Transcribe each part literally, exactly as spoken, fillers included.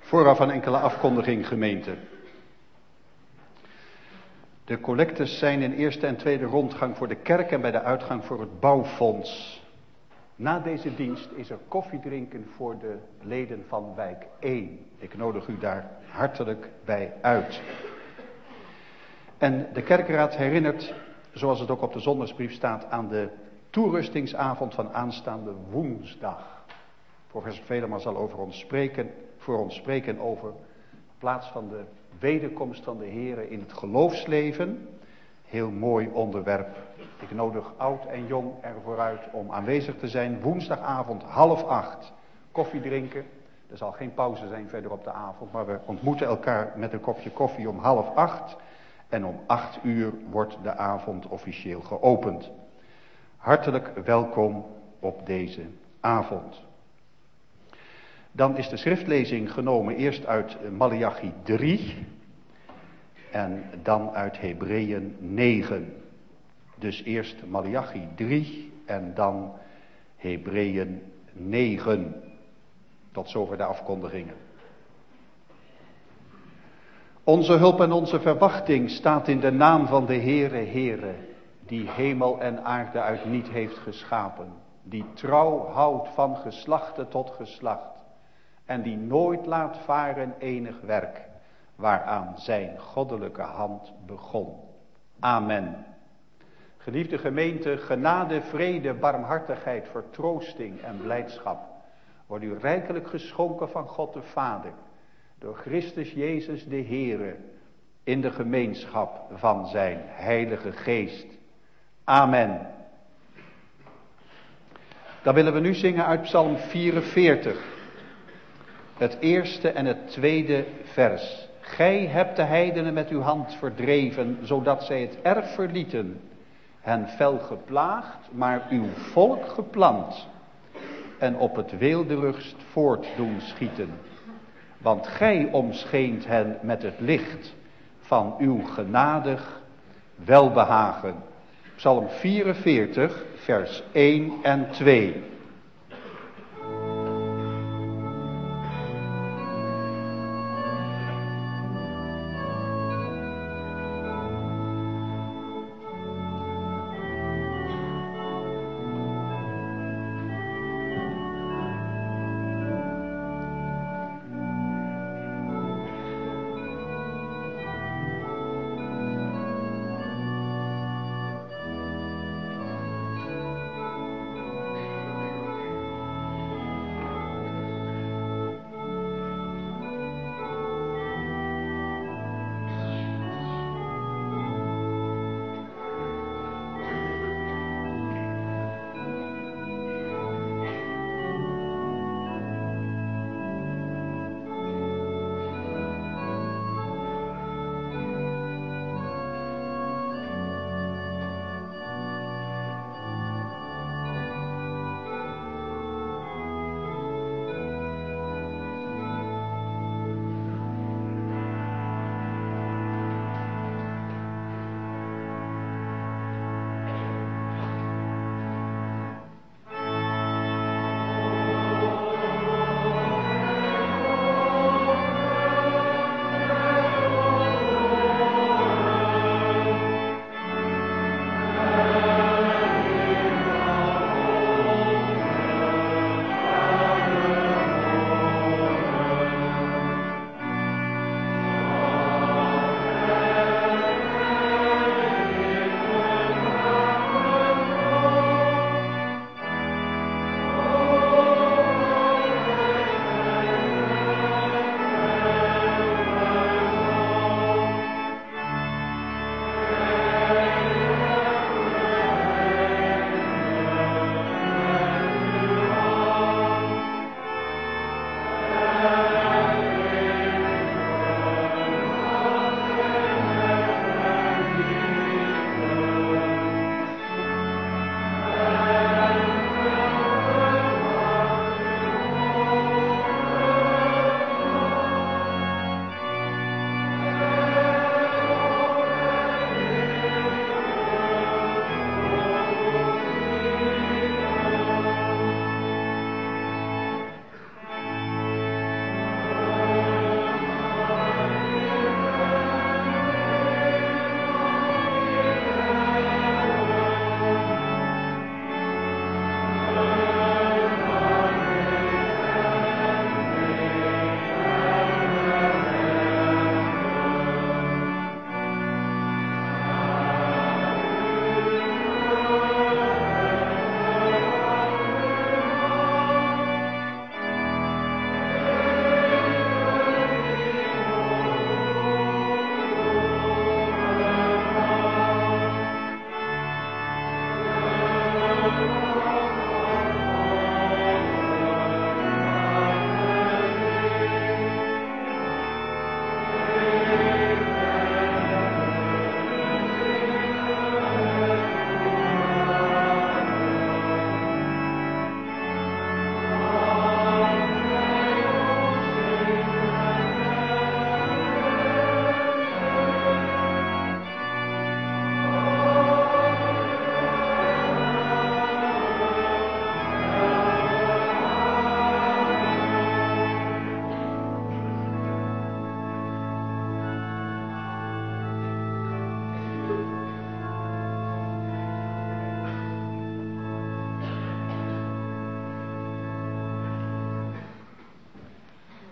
Vooraf een enkele afkondiging, gemeente. De collectes zijn in eerste en tweede rondgang voor de kerk en bij de uitgang voor het bouwfonds. Na deze dienst is er koffiedrinken voor de leden van wijk één. Ik nodig u daar hartelijk bij uit. En de kerkraad herinnert, zoals het ook op de zondagsbrief staat, aan de toerustingsavond van aanstaande woensdag. Professor Velema zal over ons spreken, voor ons spreken over in plaats van de wederkomst van de Here in het geloofsleven. Heel mooi onderwerp. Ik nodig oud en jong ervoor uit om aanwezig te zijn. Woensdagavond half acht. Koffie drinken. Er zal geen pauze zijn verder op de avond. Maar we ontmoeten elkaar met een kopje koffie om half acht. En om acht uur wordt de avond officieel geopend. Hartelijk welkom op deze avond. Dan is de schriftlezing genomen eerst uit Maleachi drie en dan uit Hebreeën negen. Dus eerst Maleachi drie en dan Hebreeën negen. Tot zover de afkondigingen. Onze hulp en onze verwachting staat in de naam van de Heere, Heere, die hemel en aarde uit niet heeft geschapen, die trouw houdt van geslachte tot geslacht en die nooit laat varen enig werk, waaraan zijn goddelijke hand begon. Amen. Geliefde gemeente, genade, vrede, barmhartigheid, vertroosting en blijdschap wordt u rijkelijk geschonken van God de Vader, door Christus Jezus de Heere, in de gemeenschap van zijn Heilige Geest. Amen. Dan willen we nu zingen uit Psalm vierenveertig. Het eerste en het tweede vers. Gij hebt de heidenen met uw hand verdreven, zodat zij het erf verlieten. Hen fel geplaagd, maar uw volk geplant. En op het weelderigst voort doen schieten. Want gij omscheent hen met het licht van uw genadig welbehagen. Psalm vierenveertig, vers één en twee.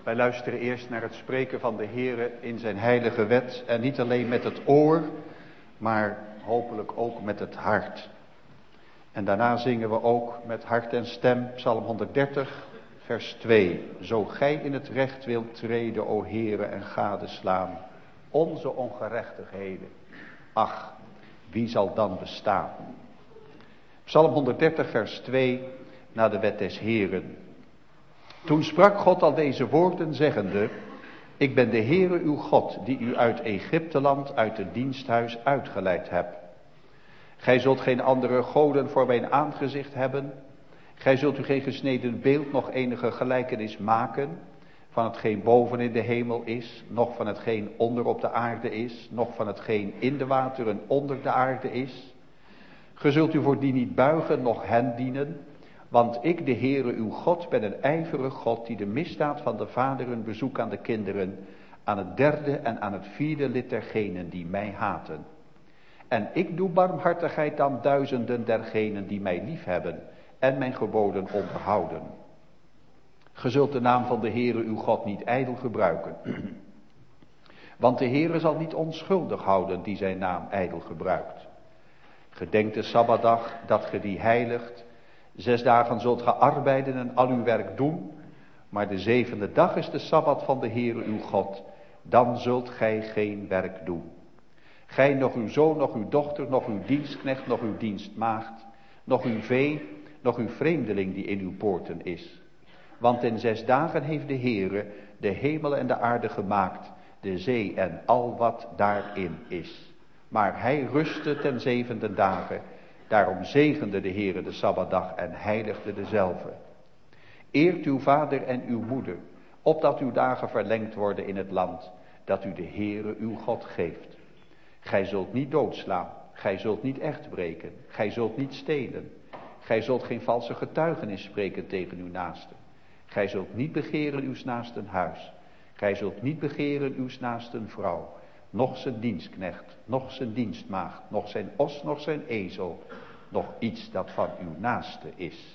Wij luisteren eerst naar het spreken van de Heere in zijn heilige wet. En niet alleen met het oor, maar hopelijk ook met het hart. En daarna zingen we ook met hart en stem Psalm honderddertig, vers twee. Zo gij in het recht wilt treden, o Heere, en gadeslaan onze ongerechtigheden. Ach, wie zal dan bestaan? Psalm honderddertig, vers twee, naar de wet des Heeren. Toen sprak God al deze woorden, zeggende: Ik ben de Heere uw God, die u uit Egypteland, uit het diensthuis uitgeleid heb. Gij zult geen andere goden voor mijn aangezicht hebben. Gij zult u geen gesneden beeld, nog enige gelijkenis maken, van hetgeen boven in de hemel is, noch van hetgeen onder op de aarde is, noch van hetgeen in de wateren onder de aarde is. Ge zult u voor die niet buigen, noch hen dienen, want ik, de Heere uw God, ben een ijverig God, die de misdaad van de vaderen bezoekt aan de kinderen, aan het derde en aan het vierde lid dergenen die mij haten. En ik doe barmhartigheid aan duizenden dergenen die mij liefhebben en mijn geboden onderhouden. Ge zult de naam van de Heere uw God niet ijdel gebruiken. Want de Heere zal niet onschuldig houden die zijn naam ijdel gebruikt. Gedenk de Sabbatdag dat ge die heiligt. Zes dagen zult ge arbeiden en al uw werk doen. Maar de zevende dag is de Sabbat van de Heere uw God. Dan zult gij geen werk doen. Gij, nog uw zoon, nog uw dochter, nog uw dienstknecht, nog uw dienstmaagd, nog uw vee, nog uw vreemdeling die in uw poorten is. Want in zes dagen heeft de Heere de hemel en de aarde gemaakt, de zee en al wat daarin is. Maar hij rustte ten zevende dagen. Daarom zegende de Heere de Sabbatdag en heiligde dezelve. Eert uw vader en uw moeder, opdat uw dagen verlengd worden in het land, dat u de Heere uw God geeft. Gij zult niet doodslaan, gij zult niet echt breken, gij zult niet stelen. Gij zult geen valse getuigenis spreken tegen uw naaste. Gij zult niet begeren uws naasten huis. Gij zult niet begeren uws naasten vrouw, noch zijn dienstknecht, noch zijn dienstmaagd, noch zijn os, noch zijn ezel, noch iets dat van uw naaste is.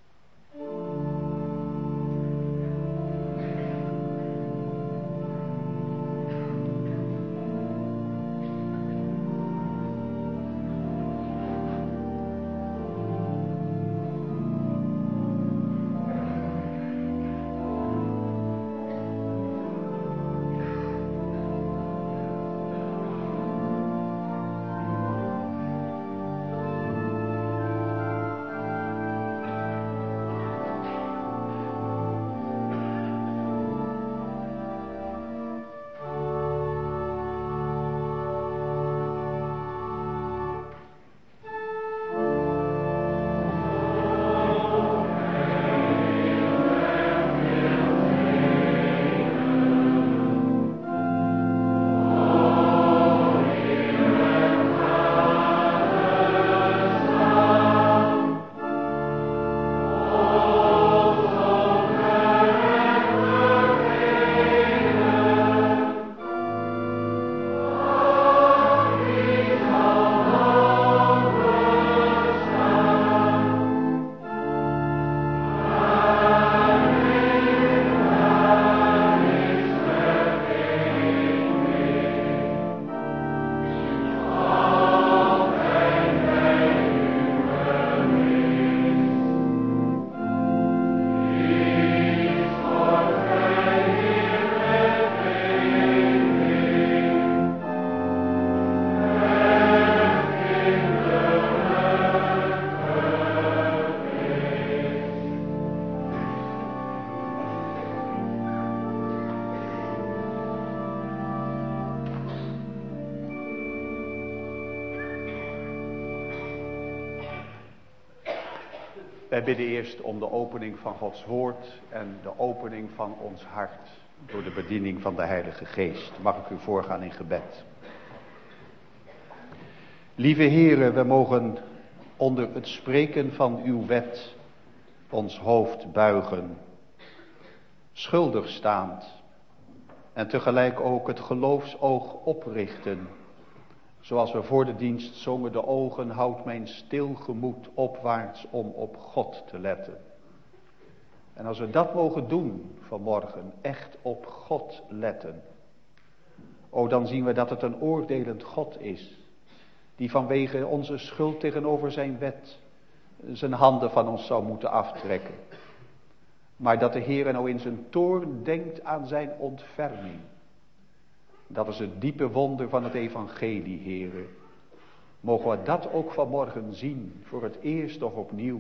Wij bidden eerst om de opening van Gods woord en de opening van ons hart door de bediening van de Heilige Geest. Mag ik u voorgaan in gebed. Lieve Heere, we mogen onder het spreken van uw wet ons hoofd buigen, schuldig staand en tegelijk ook het geloofsoog oprichten. Zoals we voor de dienst zongen, de ogen houdt mijn stil gemoed opwaarts om op God te letten. En als we dat mogen doen vanmorgen, echt op God letten. O, dan zien we dat het een oordelend God is. Die vanwege onze schuld tegenover zijn wet zijn handen van ons zou moeten aftrekken. Maar dat de Heer nou in zijn toorn denkt aan zijn ontferming. Dat is het diepe wonder van het evangelie, Heere. Mogen we dat ook vanmorgen zien, voor het eerst of opnieuw.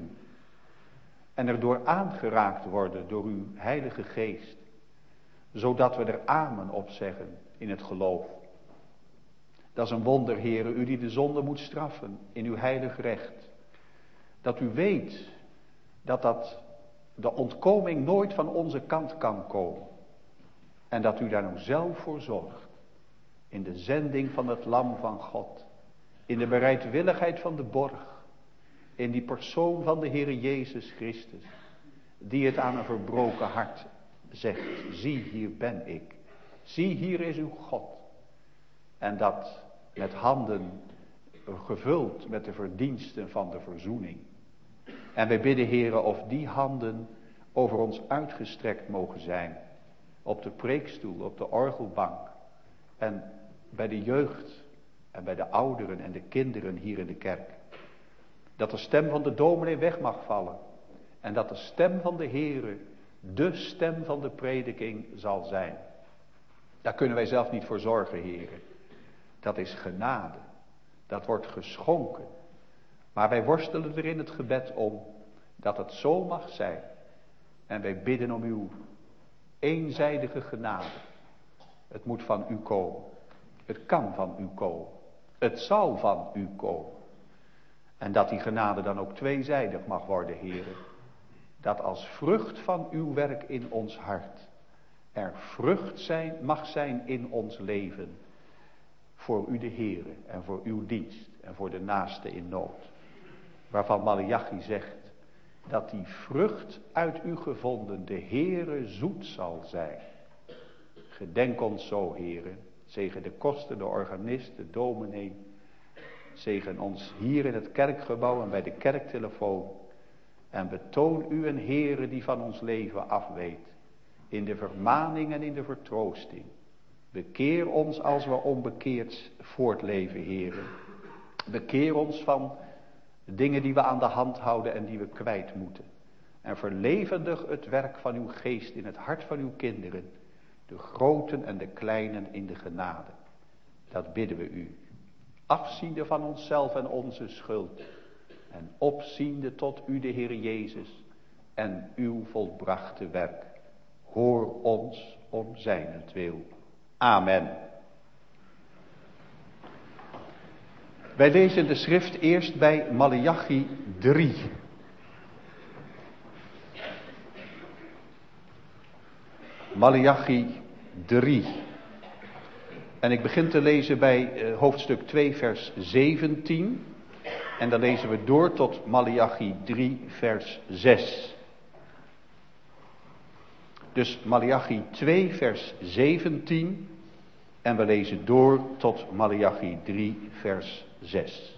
En erdoor aangeraakt worden door uw heilige geest. Zodat we er amen op zeggen in het geloof. Dat is een wonder, Heere, u die de zonde moet straffen in uw heilig recht. Dat u weet dat dat de ontkoming nooit van onze kant kan komen. En dat u daar nou zelf voor zorgt. In de zending van het lam van God. In de bereidwilligheid van de borg. In die persoon van de Heere Jezus Christus. Die het aan een verbroken hart zegt. Zie, hier ben ik. Zie, hier is uw God. En dat met handen gevuld met de verdiensten van de verzoening. En wij bidden, Heere, of die handen over ons uitgestrekt mogen zijn. Op de preekstoel, op de orgelbank. En bij de jeugd en bij de ouderen en de kinderen hier in de kerk. Dat de stem van de dominee weg mag vallen. En dat de stem van de Heere de stem van de prediking zal zijn. Daar kunnen wij zelf niet voor zorgen, Heere. Dat is genade. Dat wordt geschonken. Maar wij worstelen er in het gebed om dat het zo mag zijn. En wij bidden om uw eenzijdige genade. Het moet van u komen. Het kan van u komen. Het zal van u komen. En dat die genade dan ook tweezijdig mag worden, Heere. Dat als vrucht van uw werk in ons hart er vrucht zijn, mag zijn in ons leven. Voor u de Heere en voor uw dienst en voor de naaste in nood. Waarvan Maleachi zegt dat die vrucht uit u gevonden de Heere zoet zal zijn. Gedenk ons zo, Heere. Zegen de koster, de organist, de dominee. Zegen ons hier in het kerkgebouw en bij de kerktelefoon. En betoon u een Heere die van ons leven afweet. In de vermaning en in de vertroosting. Bekeer ons als we onbekeerd voortleven, Heere. Bekeer ons van dingen die we aan de hand houden en die we kwijt moeten. En verlevendig het werk van uw geest in het hart van uw kinderen. De groten en de kleinen in de genade. Dat bidden we u. Afziende van onszelf en onze schuld. En opziende tot u de Heer Jezus. En uw volbrachte werk. Hoor ons om zijnentwil. Amen. Wij lezen de schrift eerst bij Maleachi drie. Maleachi drie. En ik begin te lezen bij uh, hoofdstuk twee vers zeventien. En dan lezen we door tot Maleachi drie vers zes. Dus Maleachi twee vers zeventien. En we lezen door tot Maleachi drie vers zes.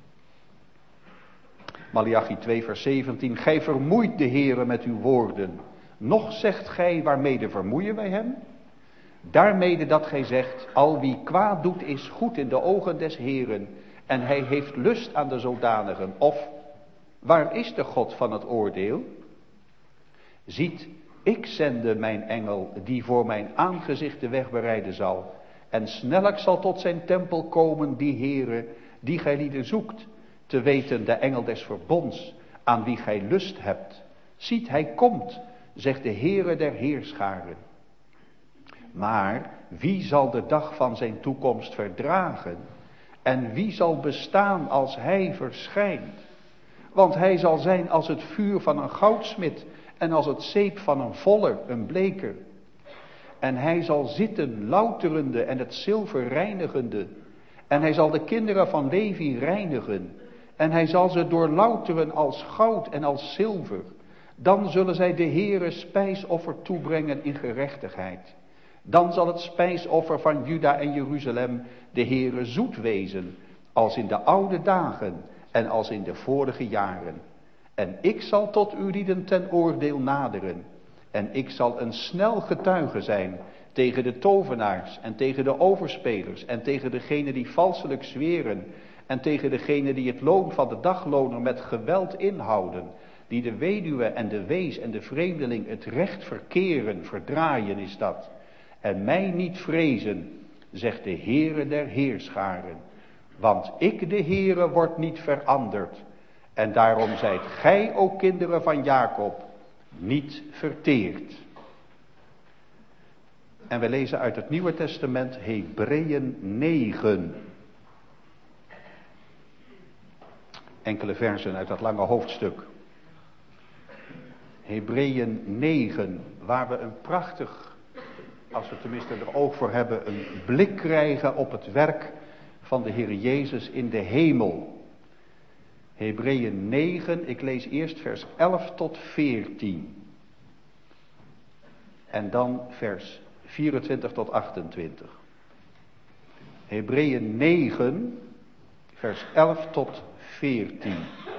Maleachi twee vers zeventien. Gij vermoeit de Heere met uw woorden. Nog zegt gij, waarmede vermoeien wij hem? Daarmede dat gij zegt, al wie kwaad doet is goed in de ogen des Heeren. En hij heeft lust aan de zodanigen. Of, waar is de God van het oordeel? Ziet, ik zende mijn engel die voor mijn aangezicht de weg bereiden zal. En snellijk zal tot zijn tempel komen die Heere, die gij lieden zoekt. Te weten de engel des verbonds, aan wie gij lust hebt. Ziet, hij komt, zegt de Heere der heerscharen. Maar wie zal de dag van zijn toekomst verdragen? En wie zal bestaan als hij verschijnt? Want hij zal zijn als het vuur van een goudsmid en als het zeep van een voller, een bleker. En hij zal zitten louterende en het zilver reinigende. En hij zal de kinderen van Levi reinigen. En hij zal ze doorlouteren als goud en als zilver. Dan zullen zij de Heere spijsoffer toebrengen in gerechtigheid. Dan zal het spijsoffer van Juda en Jeruzalem de Heere zoet wezen, als in de oude dagen en als in de vorige jaren. En ik zal tot u lieden ten oordeel naderen. En ik zal een snel getuige zijn tegen de tovenaars en tegen de overspelers en tegen degenen die valselijk zweren en tegen degenen die het loon van de dagloner met geweld inhouden, die de weduwe en de wees en de vreemdeling het recht verkeren, verdraaien is dat. En mij niet vrezen, zegt de Heere der Heerscharen, want ik de Heere word niet veranderd. En daarom zijt gij, o kinderen van Jacob, niet verteerd. En we lezen uit het Nieuwe Testament Hebreeën negen. Enkele versen uit dat lange hoofdstuk. Hebreeën negen, waar we een prachtig, als we tenminste er oog voor hebben, een blik krijgen op het werk van de Heer Jezus in de hemel. Hebreeën negen, ik lees eerst vers elf tot veertien. En dan vers vierentwintig tot achtentwintig. Hebreeën negen, vers elf tot veertien.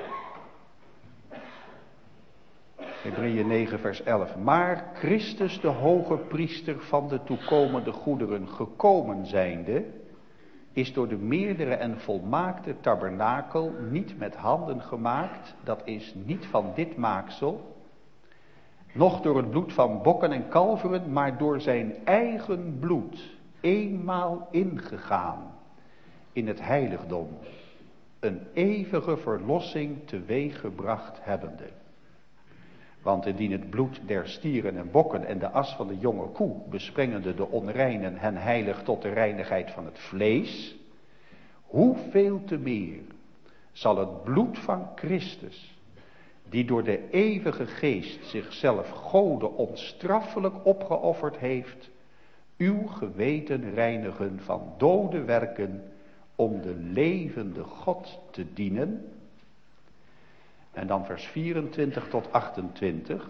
Hebreeën negen, vers elf. Maar Christus, de hoge priester van de toekomende goederen, gekomen zijnde, is door de meerdere en volmaakte tabernakel niet met handen gemaakt, dat is niet van dit maaksel, noch door het bloed van bokken en kalveren, maar door zijn eigen bloed, eenmaal ingegaan in het heiligdom, een eeuwige verlossing teweeggebracht hebbende. Want indien het bloed der stieren en bokken en de as van de jonge koe, besprengende de onreinen, hen heilig tot de reinigheid van het vlees, hoeveel te meer zal het bloed van Christus, die door de eeuwige geest zichzelf Gode onstraffelijk opgeofferd heeft, uw geweten reinigen van dode werken, om de levende God te dienen. En dan vers vierentwintig tot achtentwintig.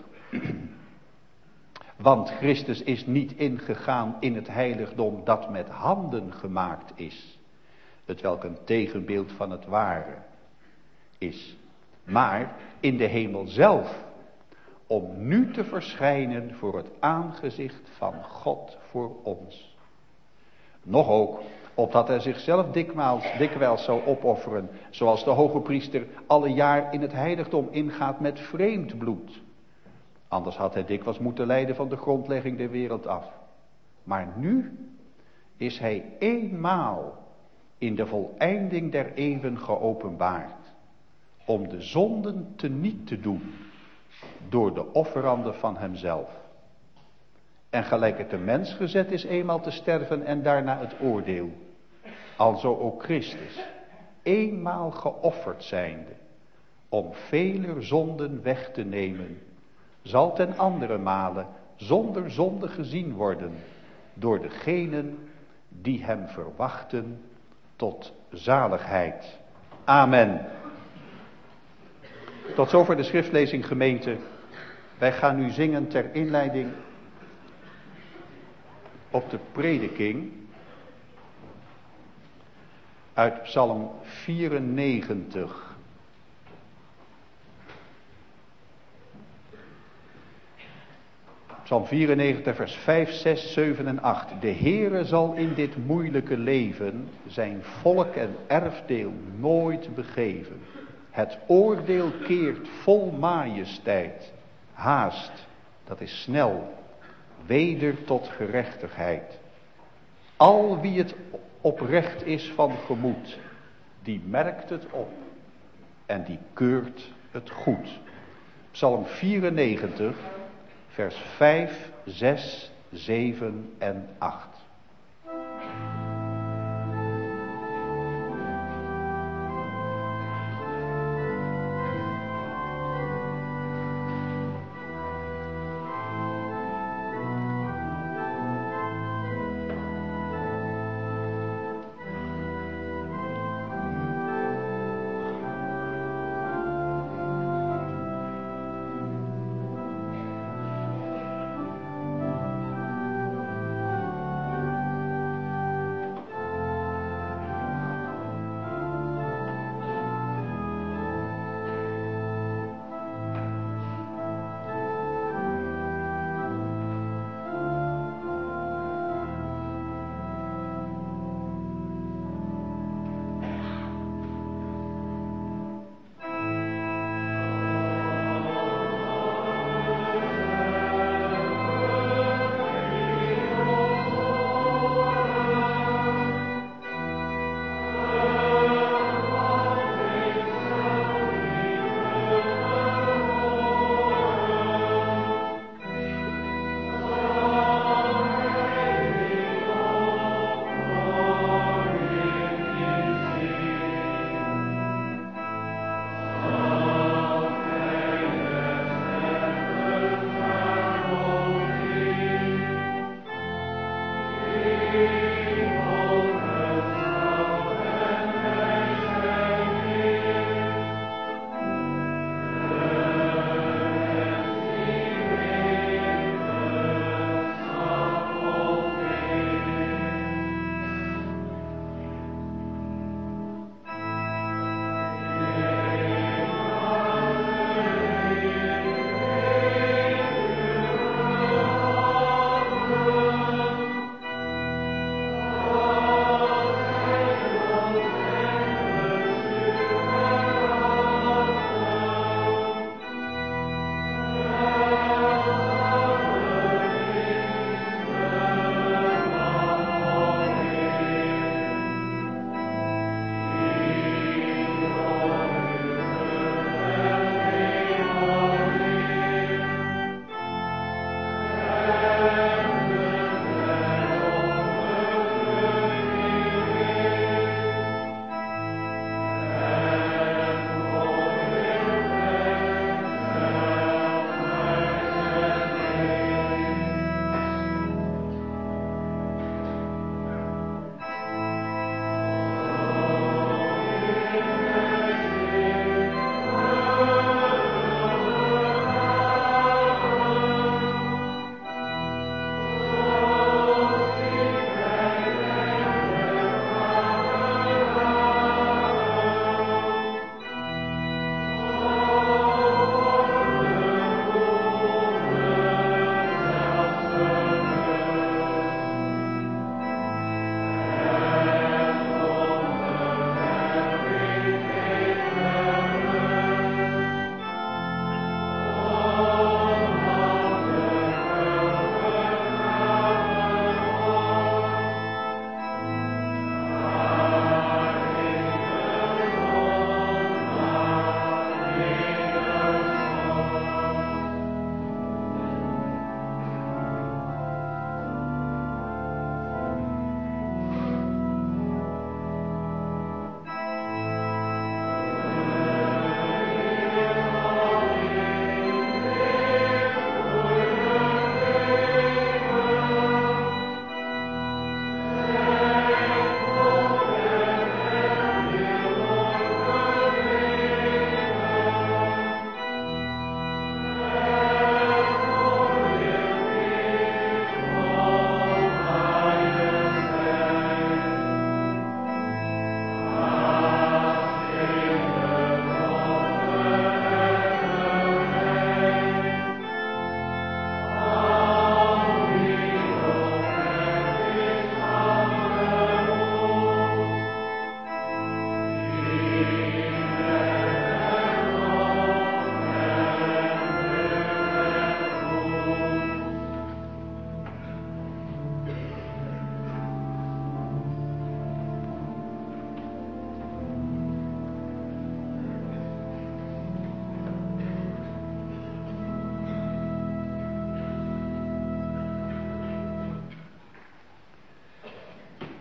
Want Christus is niet ingegaan in het heiligdom dat met handen gemaakt is, hetwelk een tegenbeeld van het ware is, maar in de hemel zelf, om nu te verschijnen voor het aangezicht van God voor ons. Nog ook, opdat hij zichzelf dikwijls, dikwijls zou opofferen, zoals de hoge priester alle jaar in het heiligdom ingaat met vreemd bloed. Anders had hij dikwijls moeten lijden van de grondlegging der wereld af. Maar nu is hij eenmaal in de voleinding der eeuwen geopenbaard, om de zonden teniet te doen door de offeranden van hemzelf. En gelijk het de mens gezet is eenmaal te sterven en daarna het oordeel, alzo ook Christus, eenmaal geofferd zijnde, om veler zonden weg te nemen, zal ten andere male zonder zonde gezien worden door degenen die hem verwachten tot zaligheid. Amen. Tot zover de schriftlezing, gemeente. Wij gaan nu zingen ter inleiding op de prediking uit Psalm vierennegentig. Psalm vierennegentig, vers vijf, zes, zeven en acht. De Heere zal in dit moeilijke leven zijn volk en erfdeel nooit begeven. Het oordeel keert vol majesteit, haast, dat is snel, weder tot gerechtigheid. Al wie het oprecht is van gemoed, die merkt het op en die keurt het goed. Psalm vierennegentig, vers vijf, zes, zeven en acht.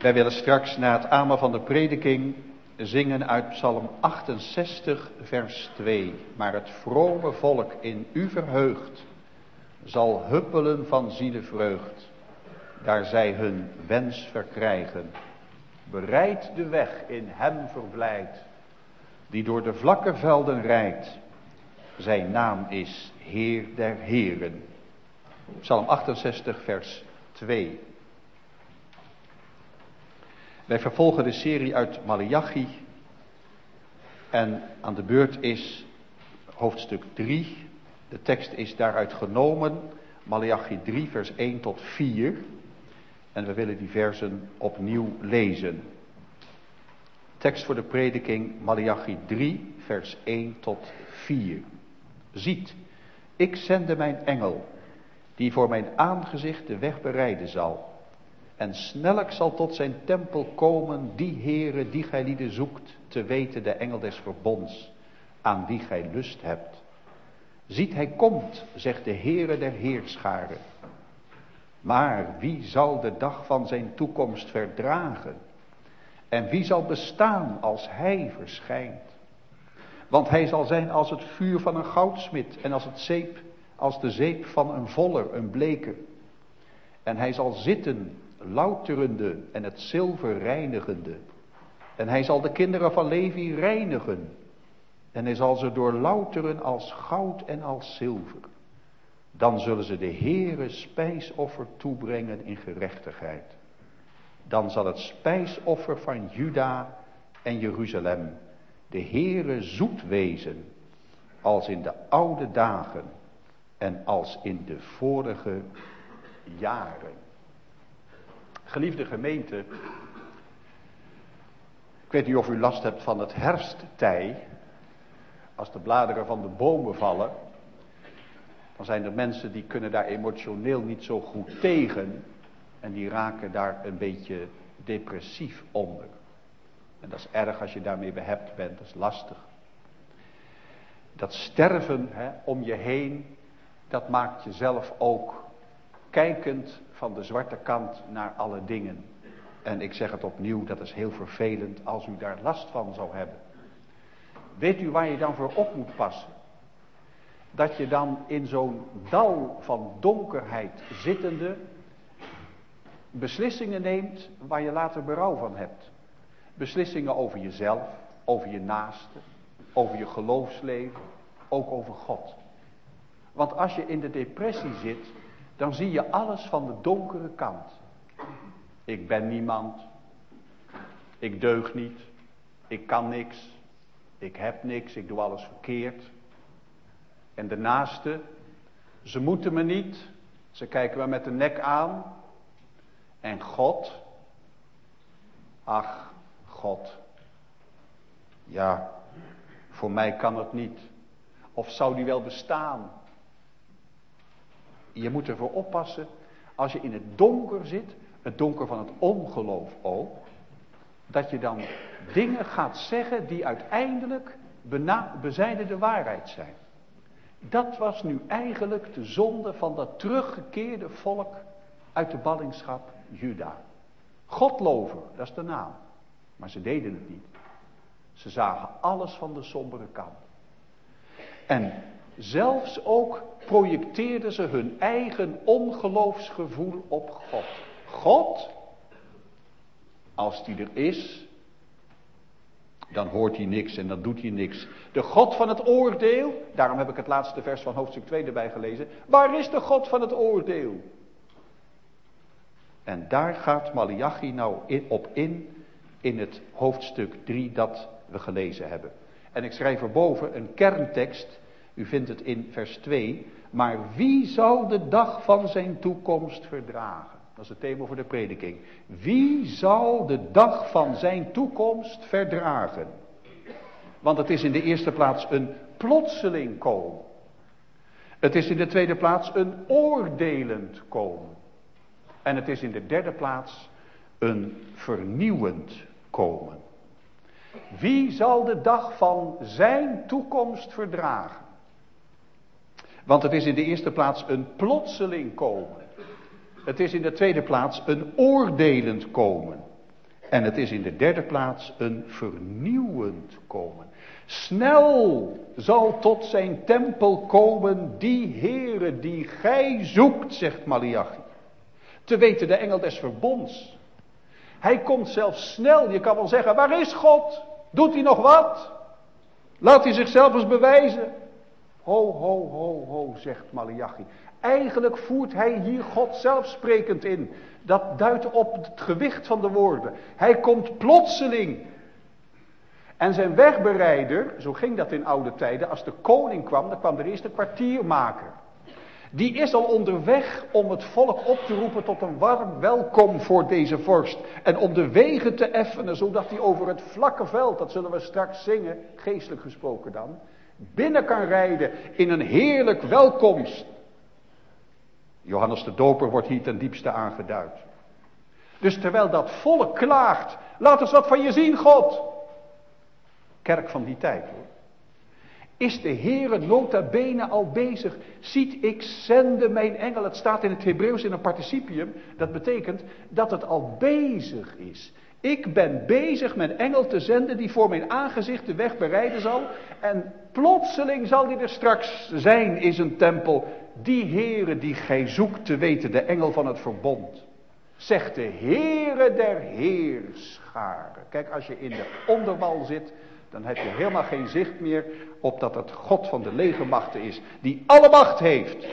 Wij willen straks na het amen van de prediking zingen uit Psalm achtenzestig vers twee. Maar het vrome volk in u verheugd zal huppelen van zielevreugd, daar zij hun wens verkrijgen. Bereid de weg in hem verblijd, die door de vlakke velden rijdt. Zijn naam is Heer der Heren. Psalm achtenzestig vers twee. Wij vervolgen de serie uit Maleachi. En aan de beurt is hoofdstuk drie. De tekst is daaruit genomen. Maleachi drie vers één tot vier. En we willen die versen opnieuw lezen. Tekst voor de prediking Maleachi drie vers één tot vier. Ziet, ik zende mijn engel, die voor mijn aangezicht de weg bereiden zal. En snellijk zal tot zijn tempel komen die Heere die gij lieden zoekt, te weten de engel des verbonds, aan wie gij lust hebt. Ziet, hij komt, zegt de Heere der Heerscharen. Maar wie zal de dag van zijn toekomst verdragen? En wie zal bestaan als hij verschijnt? Want hij zal zijn als het vuur van een goudsmid en als het zeep, als de zeep van een voller, een bleker. En hij zal zitten, louterende en het zilver reinigende. En hij zal de kinderen van Levi reinigen. En hij zal ze doorlouteren als goud en als zilver. Dan zullen ze de Heere spijsoffer toebrengen in gerechtigheid. Dan zal het spijsoffer van Juda en Jeruzalem de Heere zoet wezen, als in de oude dagen en als in de vorige jaren. Geliefde gemeente, ik weet niet of u last hebt van het herfsttij. Als de bladeren van de bomen vallen, dan zijn er mensen die kunnen daar emotioneel niet zo goed tegen. En die raken daar een beetje depressief onder. En dat is erg als je daarmee behept bent, dat is lastig. Dat sterven hè, om je heen, dat maakt jezelf ook kijkend van de zwarte kant naar alle dingen. En ik zeg het opnieuw, dat is heel vervelend als u daar last van zou hebben. Weet u waar je dan voor op moet passen? Dat je dan in zo'n dal van donkerheid zittende beslissingen neemt waar je later berouw van hebt. Beslissingen over jezelf, over je naaste, over je geloofsleven, ook over God. Want als je in de depressie zit, dan zie je alles van de donkere kant. Ik ben niemand, ik deug niet, ik kan niks, ik heb niks, ik doe alles verkeerd. En de naaste, ze moeten me niet, ze kijken me met de nek aan. En God, ach, God, ja, voor mij kan het niet. Of zou die wel bestaan? Je moet ervoor oppassen, als je in het donker zit, het donker van het ongeloof ook, dat je dan dingen gaat zeggen die uiteindelijk bena- bezijden de waarheid zijn. Dat was nu eigenlijk de zonde van dat teruggekeerde volk uit de ballingschap Juda. Godlover, dat is de naam. Maar ze deden het niet. Ze zagen alles van de sombere kant. En zelfs ook projecteerden ze hun eigen ongeloofsgevoel op God. God, als die er is, dan hoort hij niks en dan doet hij niks. De God van het oordeel, daarom heb ik het laatste vers van hoofdstuk twee erbij gelezen. Waar is de God van het oordeel? En daar gaat Maleachi nou in, op in, in het hoofdstuk drie dat we gelezen hebben. En ik schrijf erboven een kerntekst, u vindt het in vers twee. Maar wie zal de dag van zijn toekomst verdragen? Dat is het thema voor de prediking. Wie zal de dag van zijn toekomst verdragen? Want het is in de eerste plaats een plotseling komen. Het is in de tweede plaats een oordelend komen. En het is in de derde plaats een vernieuwend komen. Wie zal de dag van zijn toekomst verdragen? Want het is in de eerste plaats een plotseling komen. Het is in de tweede plaats een oordelend komen. En het is in de derde plaats een vernieuwend komen. Snel zal tot zijn tempel komen die Heere die gij zoekt, zegt Maleachi. Te weten de engel des verbonds. Hij komt zelfs snel, je kan wel zeggen, waar is God? Doet hij nog wat? Laat hij zichzelf eens bewijzen. Ho, ho, ho, ho, zegt Maleachi. Eigenlijk voert hij hier God zelf sprekend in. Dat duidt op het gewicht van de woorden. Hij komt plotseling. En zijn wegbereider, zo ging dat in oude tijden, als de koning kwam, dan kwam er eerst een kwartiermaker. Die is al onderweg om het volk op te roepen tot een warm welkom voor deze vorst. En om de wegen te effenen, zodat hij over het vlakke veld, dat zullen we straks zingen, geestelijk gesproken dan, binnen kan rijden in een heerlijk welkomst. Johannes de Doper wordt hier ten diepste aangeduid. Dus terwijl dat volk klaagt, laat eens wat van je zien, God. Kerk van die tijd, hoor. Is de Heere nota bene al bezig? Ziet, ik zende mijn engel. Het staat in het Hebreeuws in een participium. Dat betekent dat het al bezig is. Ik ben bezig mijn engel te zenden die voor mijn aangezicht de weg bereiden zal. En plotseling zal die er straks zijn in zijn tempel. Die Heere die gij zoekt, te weten, de engel van het verbond. Zegt de Heere der heerscharen. Kijk, als je in de onderwal zit, dan heb je helemaal geen zicht meer op dat het God van de legermachten is, die alle macht heeft.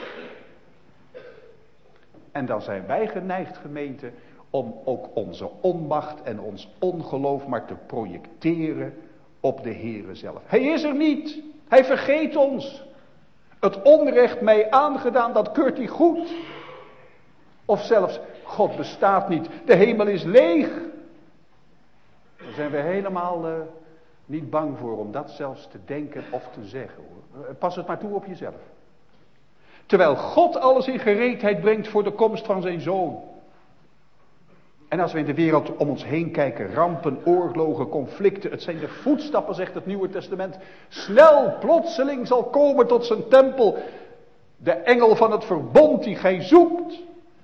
En dan zijn wij geneigd, gemeente, om ook onze onmacht en ons ongeloof maar te projecteren op de Heere zelf. Hij is er niet. Hij vergeet ons. Het onrecht mij aangedaan, dat keurt hij goed. Of zelfs, God bestaat niet. De hemel is leeg. Daar zijn we helemaal uh, niet bang voor om dat zelfs te denken of te zeggen, hoor. Pas het maar toe op jezelf. Terwijl God alles in gereedheid brengt voor de komst van zijn Zoon. En als we in de wereld om ons heen kijken, rampen, oorlogen, conflicten. Het zijn de voetstappen, zegt het Nieuwe Testament. Snel, plotseling zal komen tot zijn tempel de engel van het verbond die gij zoekt.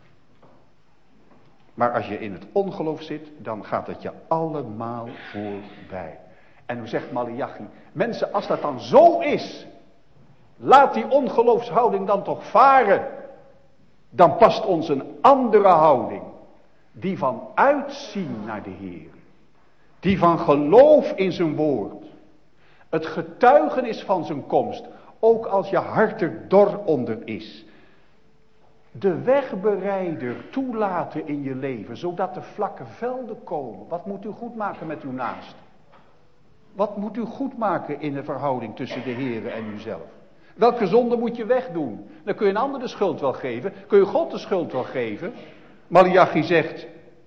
Maar als je in het ongeloof zit, dan gaat het je allemaal voorbij. En hoe zegt Maleachi, mensen, als dat dan zo is, laat die ongeloofshouding dan toch varen. Dan past ons een andere houding. Die van uitzien naar de Heer. Die van geloof in zijn woord. Het getuigenis van zijn komst. Ook als je hart er dor onder is. De wegbereider toelaten in je leven. Zodat de vlakke velden komen. Wat moet u goed maken met uw naast? Wat moet u goed maken in de verhouding tussen de Heer en uzelf? Welke zonde moet je wegdoen? Dan kun je een ander de schuld wel geven. Kun je God de schuld wel geven. Maleachi zegt,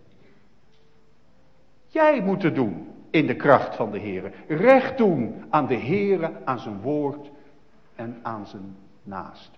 jij moet het doen in de kracht van de Heere. Recht doen aan de Heere, aan zijn woord en aan zijn naast.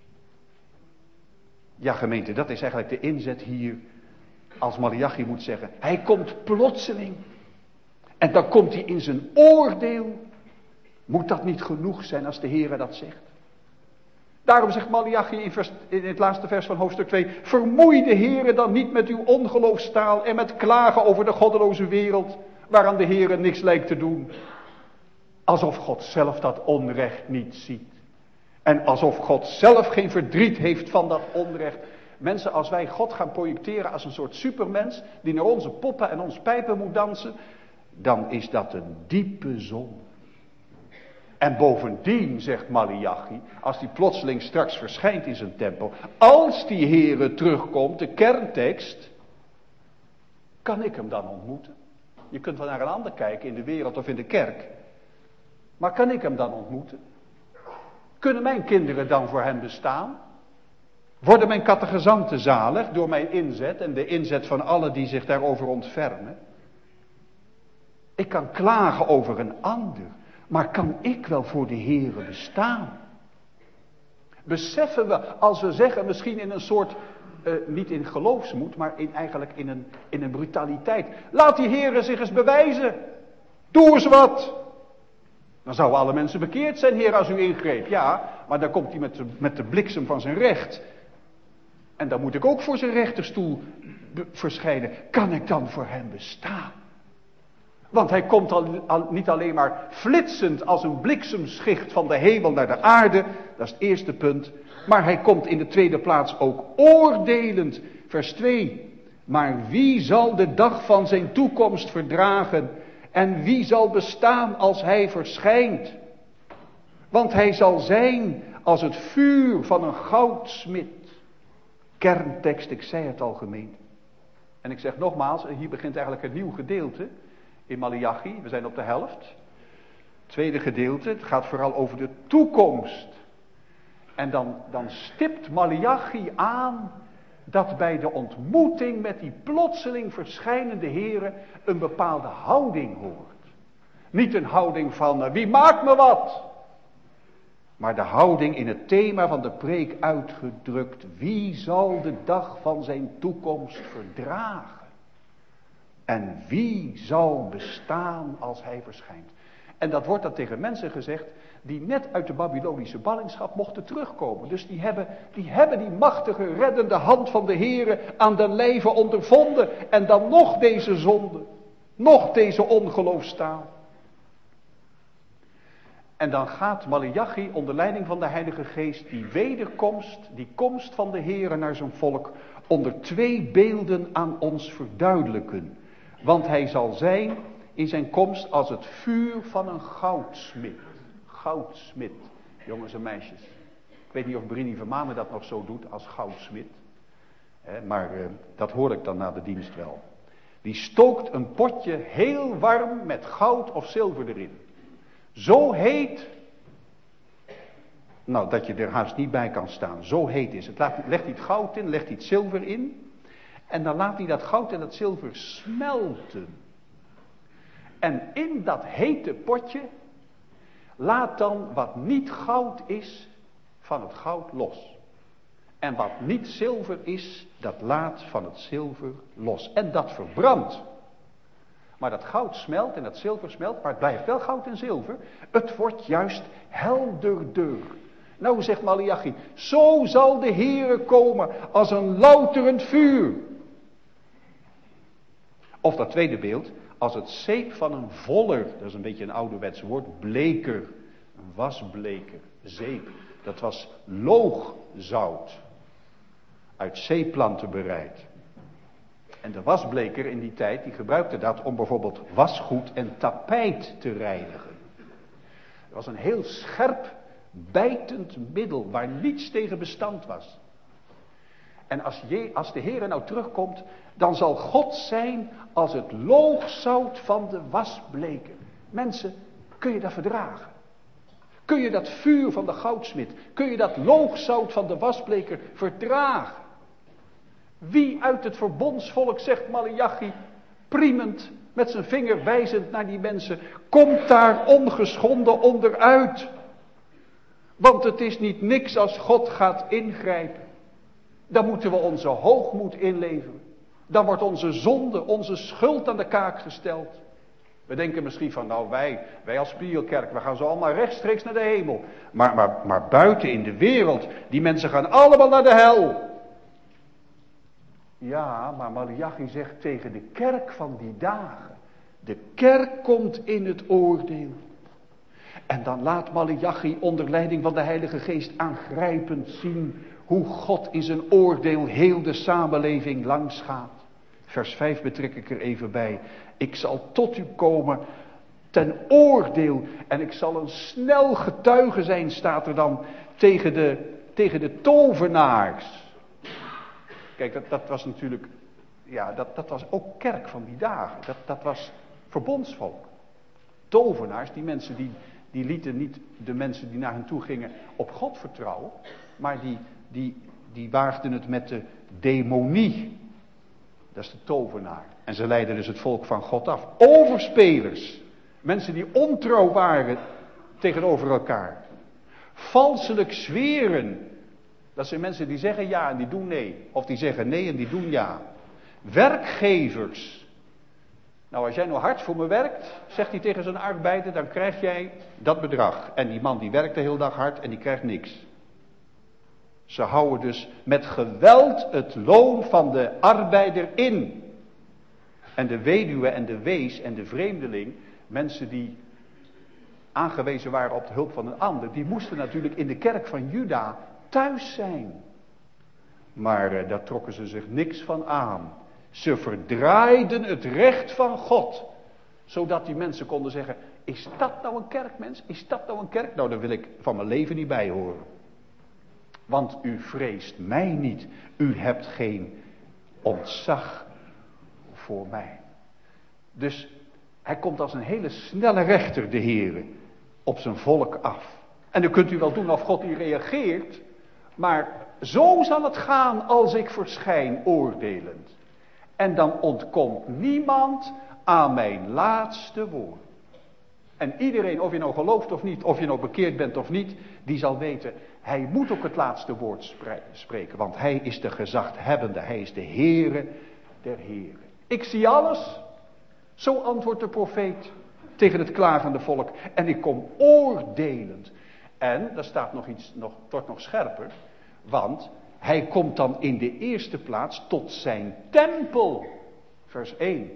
Ja, gemeente, dat is eigenlijk de inzet hier als Maleachi moet zeggen. Hij komt plotseling en dan komt hij in zijn oordeel. Moet dat niet genoeg zijn als de Heere dat zegt? Daarom zegt Maleachi in, vers, in het laatste vers van hoofdstuk twee. Vermoei de Heere dan niet met uw ongeloofstaal en met klagen over de goddeloze wereld. Waaraan de Heere niks lijkt te doen. Alsof God zelf dat onrecht niet ziet. En alsof God zelf geen verdriet heeft van dat onrecht. Mensen, als wij God gaan projecteren als een soort supermens. Die naar onze poppen en ons pijpen moet dansen. Dan is dat een diepe zonde. En bovendien, zegt Maleachi, als die plotseling straks verschijnt in zijn tempel. Als die Heere terugkomt, de kerntekst. Kan ik hem dan ontmoeten? Je kunt wel naar een ander kijken in de wereld of in de kerk. Maar kan ik hem dan ontmoeten? Kunnen mijn kinderen dan voor hem bestaan? Worden mijn catechizanten zalig door mijn inzet en de inzet van allen die zich daarover ontfermen? Ik kan klagen over een ander. Maar kan ik wel voor de Heere bestaan? Beseffen we, als we zeggen, misschien in een soort, uh, niet in geloofsmoed, maar in, eigenlijk in een, in een brutaliteit. Laat die Heere zich eens bewijzen. Doe eens wat. Dan zouden alle mensen bekeerd zijn, Heer, als u ingreep. Ja, maar dan komt hij met de, met de bliksem van zijn recht. En dan moet ik ook voor zijn rechterstoel be- verschijnen, kan ik dan voor hem bestaan? Want hij komt al, al, niet alleen maar flitsend als een bliksemschicht van de hemel naar de aarde, dat is het eerste punt. Maar hij komt in de tweede plaats ook oordelend, vers twee. Maar wie zal de dag van zijn toekomst verdragen en wie zal bestaan als hij verschijnt? Want hij zal zijn als het vuur van een goudsmid. Kerntekst, ik zei het al gemeente. En ik zeg nogmaals, hier begint eigenlijk een nieuw gedeelte in Maleachi. We zijn op de helft. Tweede gedeelte, het gaat vooral over de toekomst. En dan, dan stipt Maleachi aan dat bij de ontmoeting met die plotseling verschijnende Here een bepaalde houding hoort. Niet een houding van uh, wie maakt me wat? Maar de houding in het thema van de preek uitgedrukt. Wie zal de dag van zijn toekomst verdragen? En wie zal bestaan als hij verschijnt? En dat wordt dan tegen mensen gezegd die net uit de Babylonische ballingschap mochten terugkomen. Dus die hebben die, hebben die machtige reddende hand van de Here aan den lijve ondervonden. En dan nog deze zonde, nog deze ongeloofstaal. En dan gaat Maleachi onder leiding van de Heilige Geest die wederkomst, die komst van de Here naar zijn volk, onder twee beelden aan ons verduidelijken. Want hij zal zijn in zijn komst als het vuur van een goudsmid. Goudsmid, jongens en meisjes. Ik weet niet of Brini Vermanen dat nog zo doet als goudsmid. He, maar uh, dat hoor ik dan na de dienst wel. Die stookt een potje heel warm met goud of zilver erin. Zo heet, nou dat je er haast niet bij kan staan, zo heet is het. Laat, legt hij het goud in, legt hij het zilver in. En dan laat hij dat goud en dat zilver smelten. En in dat hete potje laat dan wat niet goud is van het goud los. En wat niet zilver is, dat laat van het zilver los. En dat verbrandt. Maar dat goud smelt en dat zilver smelt, maar het blijft wel goud en zilver. Het wordt juist helderder. Nou zegt Maleachi, zo zal de Heere komen als een louterend vuur. Of dat tweede beeld, als het zeep van een voller, dat is een beetje een ouderwets woord, bleker, een wasbleker, zeep. Dat was loogzout, uit zeeplanten bereid. En de wasbleker in die tijd, die gebruikte dat om bijvoorbeeld wasgoed en tapijt te reinigen. Het was een heel scherp, bijtend middel waar niets tegen bestand was. En als, je, als de Heere nou terugkomt, dan zal God zijn als het loogzout van de wasbleker. Mensen, kun je dat verdragen? Kun je dat vuur van de goudsmid, kun je dat loogzout van de wasbleker verdragen? Wie uit het verbondsvolk, zegt Maleachi, priemend, met zijn vinger wijzend naar die mensen, komt daar ongeschonden onderuit. Want het is niet niks als God gaat ingrijpen. Dan moeten we onze hoogmoed inleveren. Dan wordt onze zonde, onze schuld aan de kaak gesteld. We denken misschien van, nou wij, wij als Spiegelkerk, we gaan zo allemaal rechtstreeks naar de hemel. Maar, maar, maar buiten in de wereld, die mensen gaan allemaal naar de hel. Ja, maar Maleachi zegt tegen de kerk van die dagen. De kerk komt in het oordeel. En dan laat Maleachi onder leiding van de Heilige Geest aangrijpend zien hoe God in zijn oordeel heel de samenleving langs gaat. Vers vijf betrek ik er even bij. Ik zal tot u komen ten oordeel en ik zal een snel getuige zijn, staat er dan, tegen de, tegen de tovenaars. Kijk, dat, dat was natuurlijk, ja, dat, dat was ook kerk van die dagen. Dat, dat was verbondsvolk. Tovenaars, die mensen die, die lieten niet de mensen die naar hen toe gingen op God vertrouwen, maar die, die, die waagden het met de demonie. Dat is de tovenaar. En ze leidden dus het volk van God af. Overspelers. Mensen die ontrouw waren tegenover elkaar. Valselijk zweren. Dat zijn mensen die zeggen ja en die doen nee. Of die zeggen nee en die doen ja. Werkgevers. Nou, als jij nou hard voor me werkt, zegt hij tegen zijn arbeider, dan krijg jij dat bedrag. En die man die werkt de hele dag hard en die krijgt niks. Ze houden dus met geweld het loon van de arbeider in. En de weduwe en de wees en de vreemdeling, mensen die aangewezen waren op de hulp van een ander, die moesten natuurlijk in de kerk van Juda thuis zijn. Maar eh, daar trokken ze zich niks van aan. Ze verdraaiden het recht van God. Zodat die mensen konden zeggen, is dat nou een kerkmens? Is dat nou een kerk? Nou, daar wil ik van mijn leven niet bij horen. Want u vreest mij niet. U hebt geen ontzag voor mij. Dus hij komt als een hele snelle rechter, de Heere, op zijn volk af. En dan kunt u wel doen of God niet reageert. Maar zo zal het gaan als ik verschijn oordelend. En dan ontkomt niemand aan mijn laatste woord. En iedereen, of je nou gelooft of niet, of je nou bekeerd bent of niet, die zal weten, hij moet ook het laatste woord spreken. Want hij is de gezaghebbende, hij is de Heere der Heren. Ik zie alles, zo antwoordt de profeet tegen het klagende volk. En ik kom oordelend. En, daar staat nog iets, nog, wordt nog scherper, want hij komt dan in de eerste plaats tot zijn tempel. Vers één.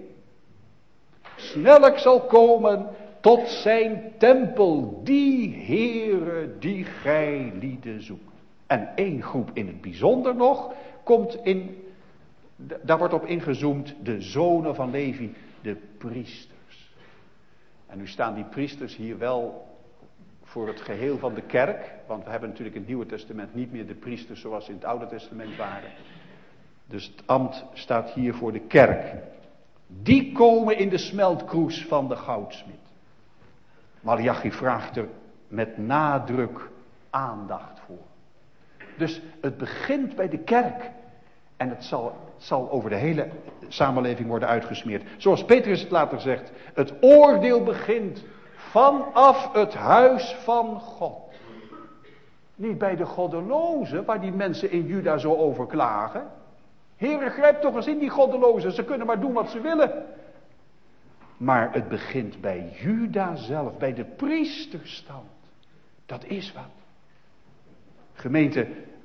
Snel ik zal komen tot zijn tempel, die Heere die gij lieden zoekt. En één groep in het bijzonder nog komt in, daar wordt op ingezoomd, de zonen van Levi, de priesters. En nu staan die priesters hier wel voor het geheel van de kerk, want we hebben natuurlijk in het Nieuwe Testament niet meer de priesters zoals in het Oude Testament waren. Dus het ambt staat hier voor de kerk. Die komen in de smeltkroes van de goudsmid. Maleachi vraagt er met nadruk aandacht voor. Dus het begint bij de kerk. En het zal, het zal over de hele samenleving worden uitgesmeerd. Zoals Petrus het later zegt. Het oordeel begint vanaf het huis van God. Niet bij de goddelozen, waar die mensen in Juda zo over klagen. Heere, grijp toch eens in die goddelozen. Ze kunnen maar doen wat ze willen. Maar het begint bij Juda zelf, bij de priesterstand. Dat is wat. Gemeente,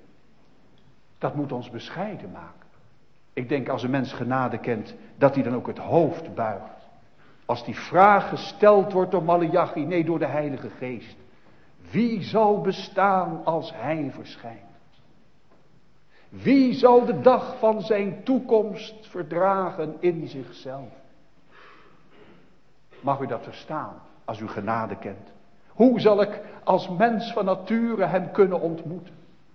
dat moet ons bescheiden maken. Ik denk als een mens genade kent, dat hij dan ook het hoofd buigt. Als die vraag gesteld wordt door Maleachi, nee, door de Heilige Geest. Wie zal bestaan als hij verschijnt? Wie zal de dag van zijn toekomst verdragen in zichzelf? Mag u dat verstaan, als u genade kent? Hoe zal ik als mens van nature hem kunnen ontmoeten?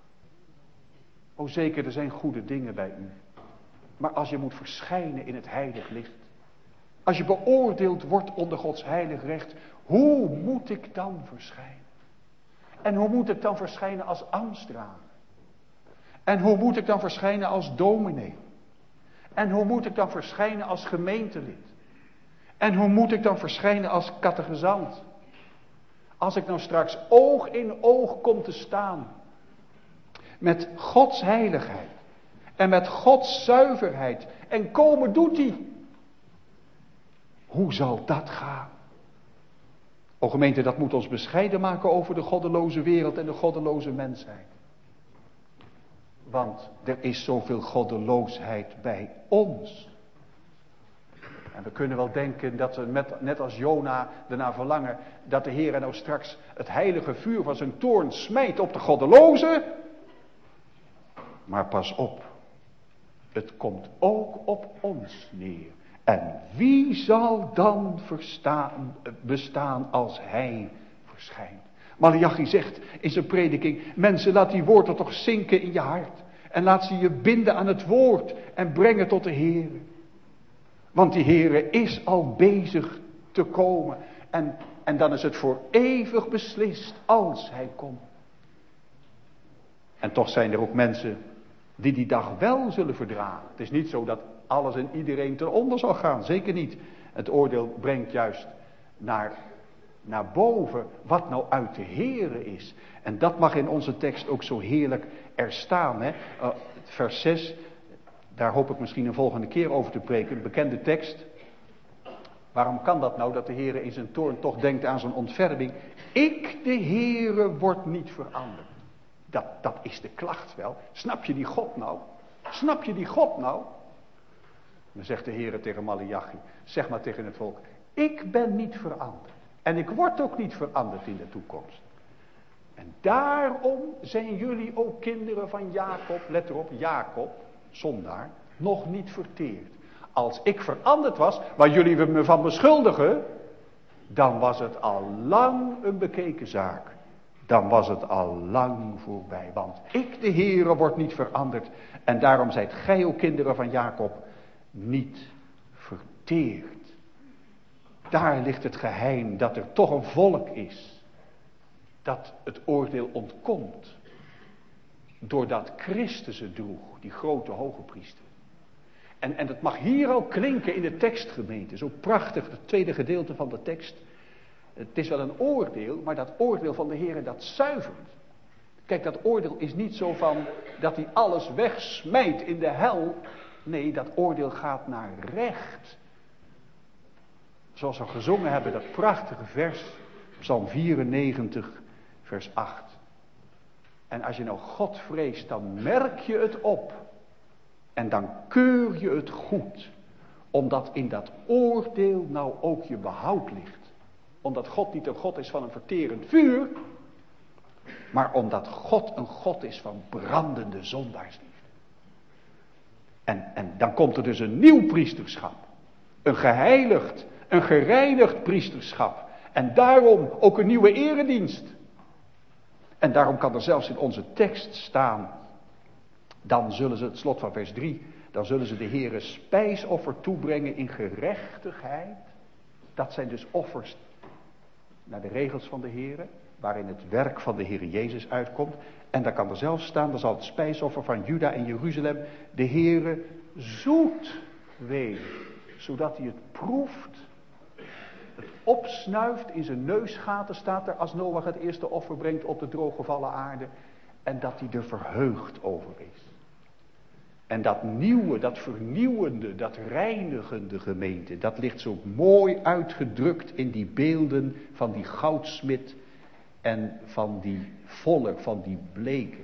O zeker, er zijn goede dingen bij u. Maar als je moet verschijnen in het heilig licht. Als je beoordeeld wordt onder Gods heilig recht. Hoe moet ik dan verschijnen? En hoe moet ik dan verschijnen als ambtsdrager? En hoe moet ik dan verschijnen als dominee? En hoe moet ik dan verschijnen als gemeentelid? En hoe moet ik dan verschijnen als catechizant? Als ik nou straks oog in oog kom te staan. Met Gods heiligheid. En met Gods zuiverheid. En komen doet hij. Hoe zal dat gaan? O gemeente, dat moet ons bescheiden maken over de goddeloze wereld en de goddeloze mensheid. Want er is zoveel goddeloosheid bij ons. En we kunnen wel denken dat we met, net als Jona ernaar verlangen, dat de Heer nou straks het heilige vuur van zijn toorn smijt op de goddelozen. Maar pas op, het komt ook op ons neer. En wie zal dan verstaan, bestaan als hij verschijnt? Maleachi zegt in zijn prediking, mensen, laat die woorden toch zinken in je hart. En laat ze je binden aan het woord en brengen tot de Heer. Want die Heer is al bezig te komen. En, en dan is het voor eeuwig beslist als hij komt. En toch zijn er ook mensen die die dag wel zullen verdragen. Het is niet zo dat alles en iedereen ten onder zal gaan. Zeker niet. Het oordeel brengt juist naar, naar boven wat nou uit de Here is. En dat mag in onze tekst ook zo heerlijk er staan. Hè? Uh, vers zes, daar hoop ik misschien een volgende keer over te preken. Een bekende tekst. Waarom kan dat nou dat de Here in zijn toorn toch denkt aan zijn ontferming? Ik, de Here, word niet veranderd. Dat, dat is de klacht wel. Snap je die God nou? Snap je die God nou? Dan zegt de Heer tegen Maleachi, zeg maar tegen het volk, ik ben niet veranderd. En ik word ook niet veranderd in de toekomst. En daarom zijn jullie ook kinderen van Jacob, let erop, Jacob, zondaar, nog niet verteerd. Als ik veranderd was, waar jullie me van beschuldigen, dan was het al lang een bekeken zaak. Dan was het al lang voorbij. Want ik, de Heere, word niet veranderd. En daarom zijt gij ook kinderen van Jacob niet verteerd. Daar ligt het geheim dat er toch een volk is. Dat het oordeel ontkomt. Doordat Christus het droeg, die grote hoge priester. En, en het mag hier al klinken in de tekstgemeente. Zo prachtig, het tweede gedeelte van de tekst. Het is wel een oordeel, maar dat oordeel van de Heer dat zuivert. Kijk, dat oordeel is niet zo van dat hij alles wegsmijt in de hel. Nee, dat oordeel gaat naar recht. Zoals we gezongen hebben, dat prachtige vers, Psalm vierennegentig, vers acht. En als je nou God vreest, dan merk je het op. En dan keur je het goed. Omdat in dat oordeel nou ook je behoud ligt. Omdat God niet een God is van een verterend vuur. Maar omdat God een God is van brandende zondaarsliefde. En, en dan komt er dus een nieuw priesterschap. Een geheiligd, een gereinigd priesterschap. En daarom ook een nieuwe eredienst. En daarom kan er zelfs in onze tekst staan. Dan zullen ze, het slot van vers drie. Dan zullen ze de Heere spijsoffer toebrengen in gerechtigheid. Dat zijn dus offers naar de regels van de Heere. Waarin het werk van de Heere Jezus uitkomt. En dan kan er zelfs staan, dan zal het spijsoffer van Juda en Jeruzalem de Heere zoet wezen. Zodat hij het proeft. Het opsnuift in zijn neusgaten, staat er als Noach het eerste offer brengt op de drooggevallen aarde. En dat hij er verheugd over is. En dat nieuwe, dat vernieuwende, dat reinigende gemeente, dat ligt zo mooi uitgedrukt in die beelden van die goudsmid en van die volk, van die bleken.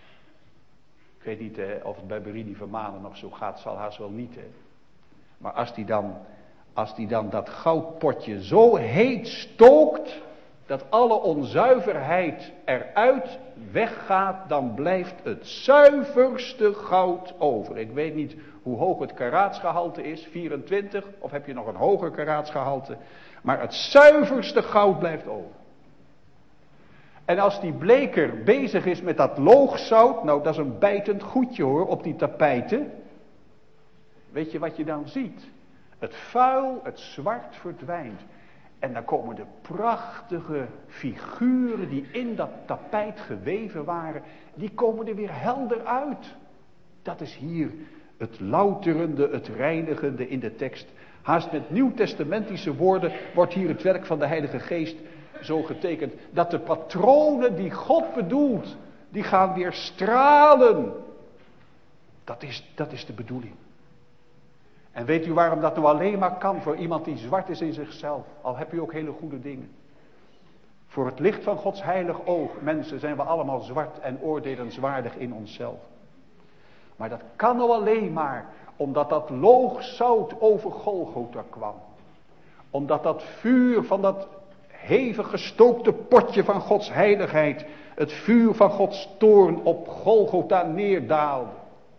Ik weet niet hè, of het bij Berini Vermanen nog zo gaat, zal haast wel niet. Hè. Maar als die dan, als die dan dat goudpotje zo heet stookt, dat alle onzuiverheid eruit weggaat, dan blijft het zuiverste goud over. Ik weet niet hoe hoog het karaatsgehalte is, vierentwintig, of heb je nog een hoger karaatsgehalte. Maar het zuiverste goud blijft over. En als die bleker bezig is met dat loogzout, nou dat is een bijtend goedje hoor, op die tapijten. Weet je wat je dan ziet? Het vuil, het zwart verdwijnt. En dan komen de prachtige figuren die in dat tapijt geweven waren, die komen er weer helder uit. Dat is hier het louterende, het reinigende in de tekst. Haast met nieuwtestamentische woorden wordt hier het werk van de Heilige Geest zo getekend. Dat de patronen die God bedoelt, die gaan weer stralen. Dat is, dat is de bedoeling. En weet u waarom dat nou alleen maar kan voor iemand die zwart is in zichzelf? Al heb je ook hele goede dingen. Voor het licht van Gods heilig oog, mensen, zijn we allemaal zwart en oordelenswaardig in onszelf. Maar dat kan nou alleen maar omdat dat loogzout over Golgotha kwam. Omdat dat vuur van dat hevig gestookte potje van Gods heiligheid, het vuur van Gods toorn op Golgotha neerdaalde.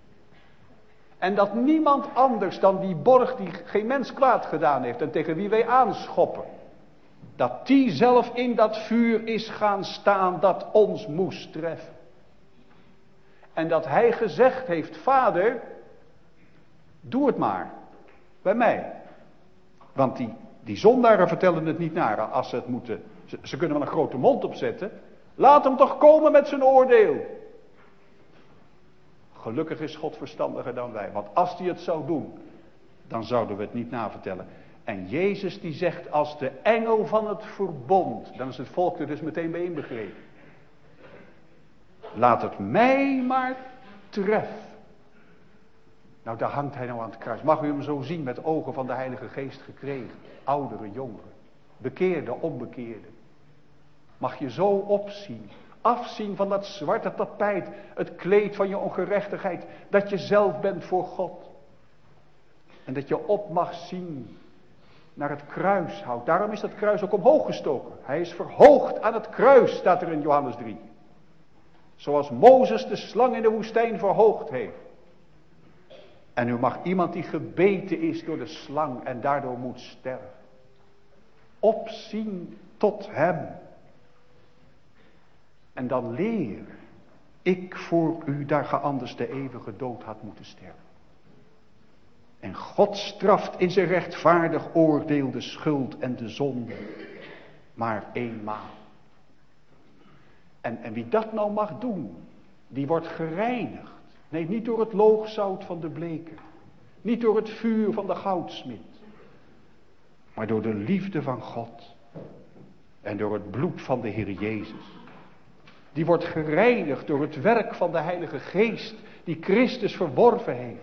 En dat niemand anders dan die borg die geen mens kwaad gedaan heeft en tegen wie wij aanschoppen, dat die zelf in dat vuur is gaan staan dat ons moest treffen. En dat hij gezegd heeft, Vader, doe het maar, bij mij. Want die, die zondaren vertellen het niet naar als ze het moeten. Ze, ze kunnen wel een grote mond opzetten. Laat hem toch komen met zijn oordeel. Gelukkig is God verstandiger dan wij. Want als hij het zou doen, dan zouden we het niet navertellen. En Jezus die zegt als de engel van het verbond. Dan is het volk er dus meteen bij inbegrepen. Laat het mij maar treffen. Nou, daar hangt hij nou aan het kruis. Mag u hem zo zien met ogen van de Heilige Geest gekregen? Ouderen, jongeren. Bekeerden, onbekeerden. Mag je zo opzien. Afzien van dat zwarte tapijt, het kleed van je ongerechtigheid, dat je zelf bent voor God. En dat je op mag zien naar het kruishout. Daarom is dat kruis ook omhoog gestoken. Hij is verhoogd aan het kruis, staat er in Johannes drie. Zoals Mozes de slang in de woestijn verhoogd heeft. En nu mag iemand die gebeten is door de slang en daardoor moet sterven, opzien tot hem. En dan leer, ik voor u daar ge anders de eeuwige dood had moeten sterven. En God straft in zijn rechtvaardig oordeel de schuld en de zonde maar eenmaal. En, en wie dat nou mag doen, die wordt gereinigd. Nee, niet door het loogzout van de bleker. Niet door het vuur van de goudsmid. Maar door de liefde van God. En door het bloed van de Heer Jezus. Die wordt gereinigd door het werk van de Heilige Geest. Die Christus verworven heeft.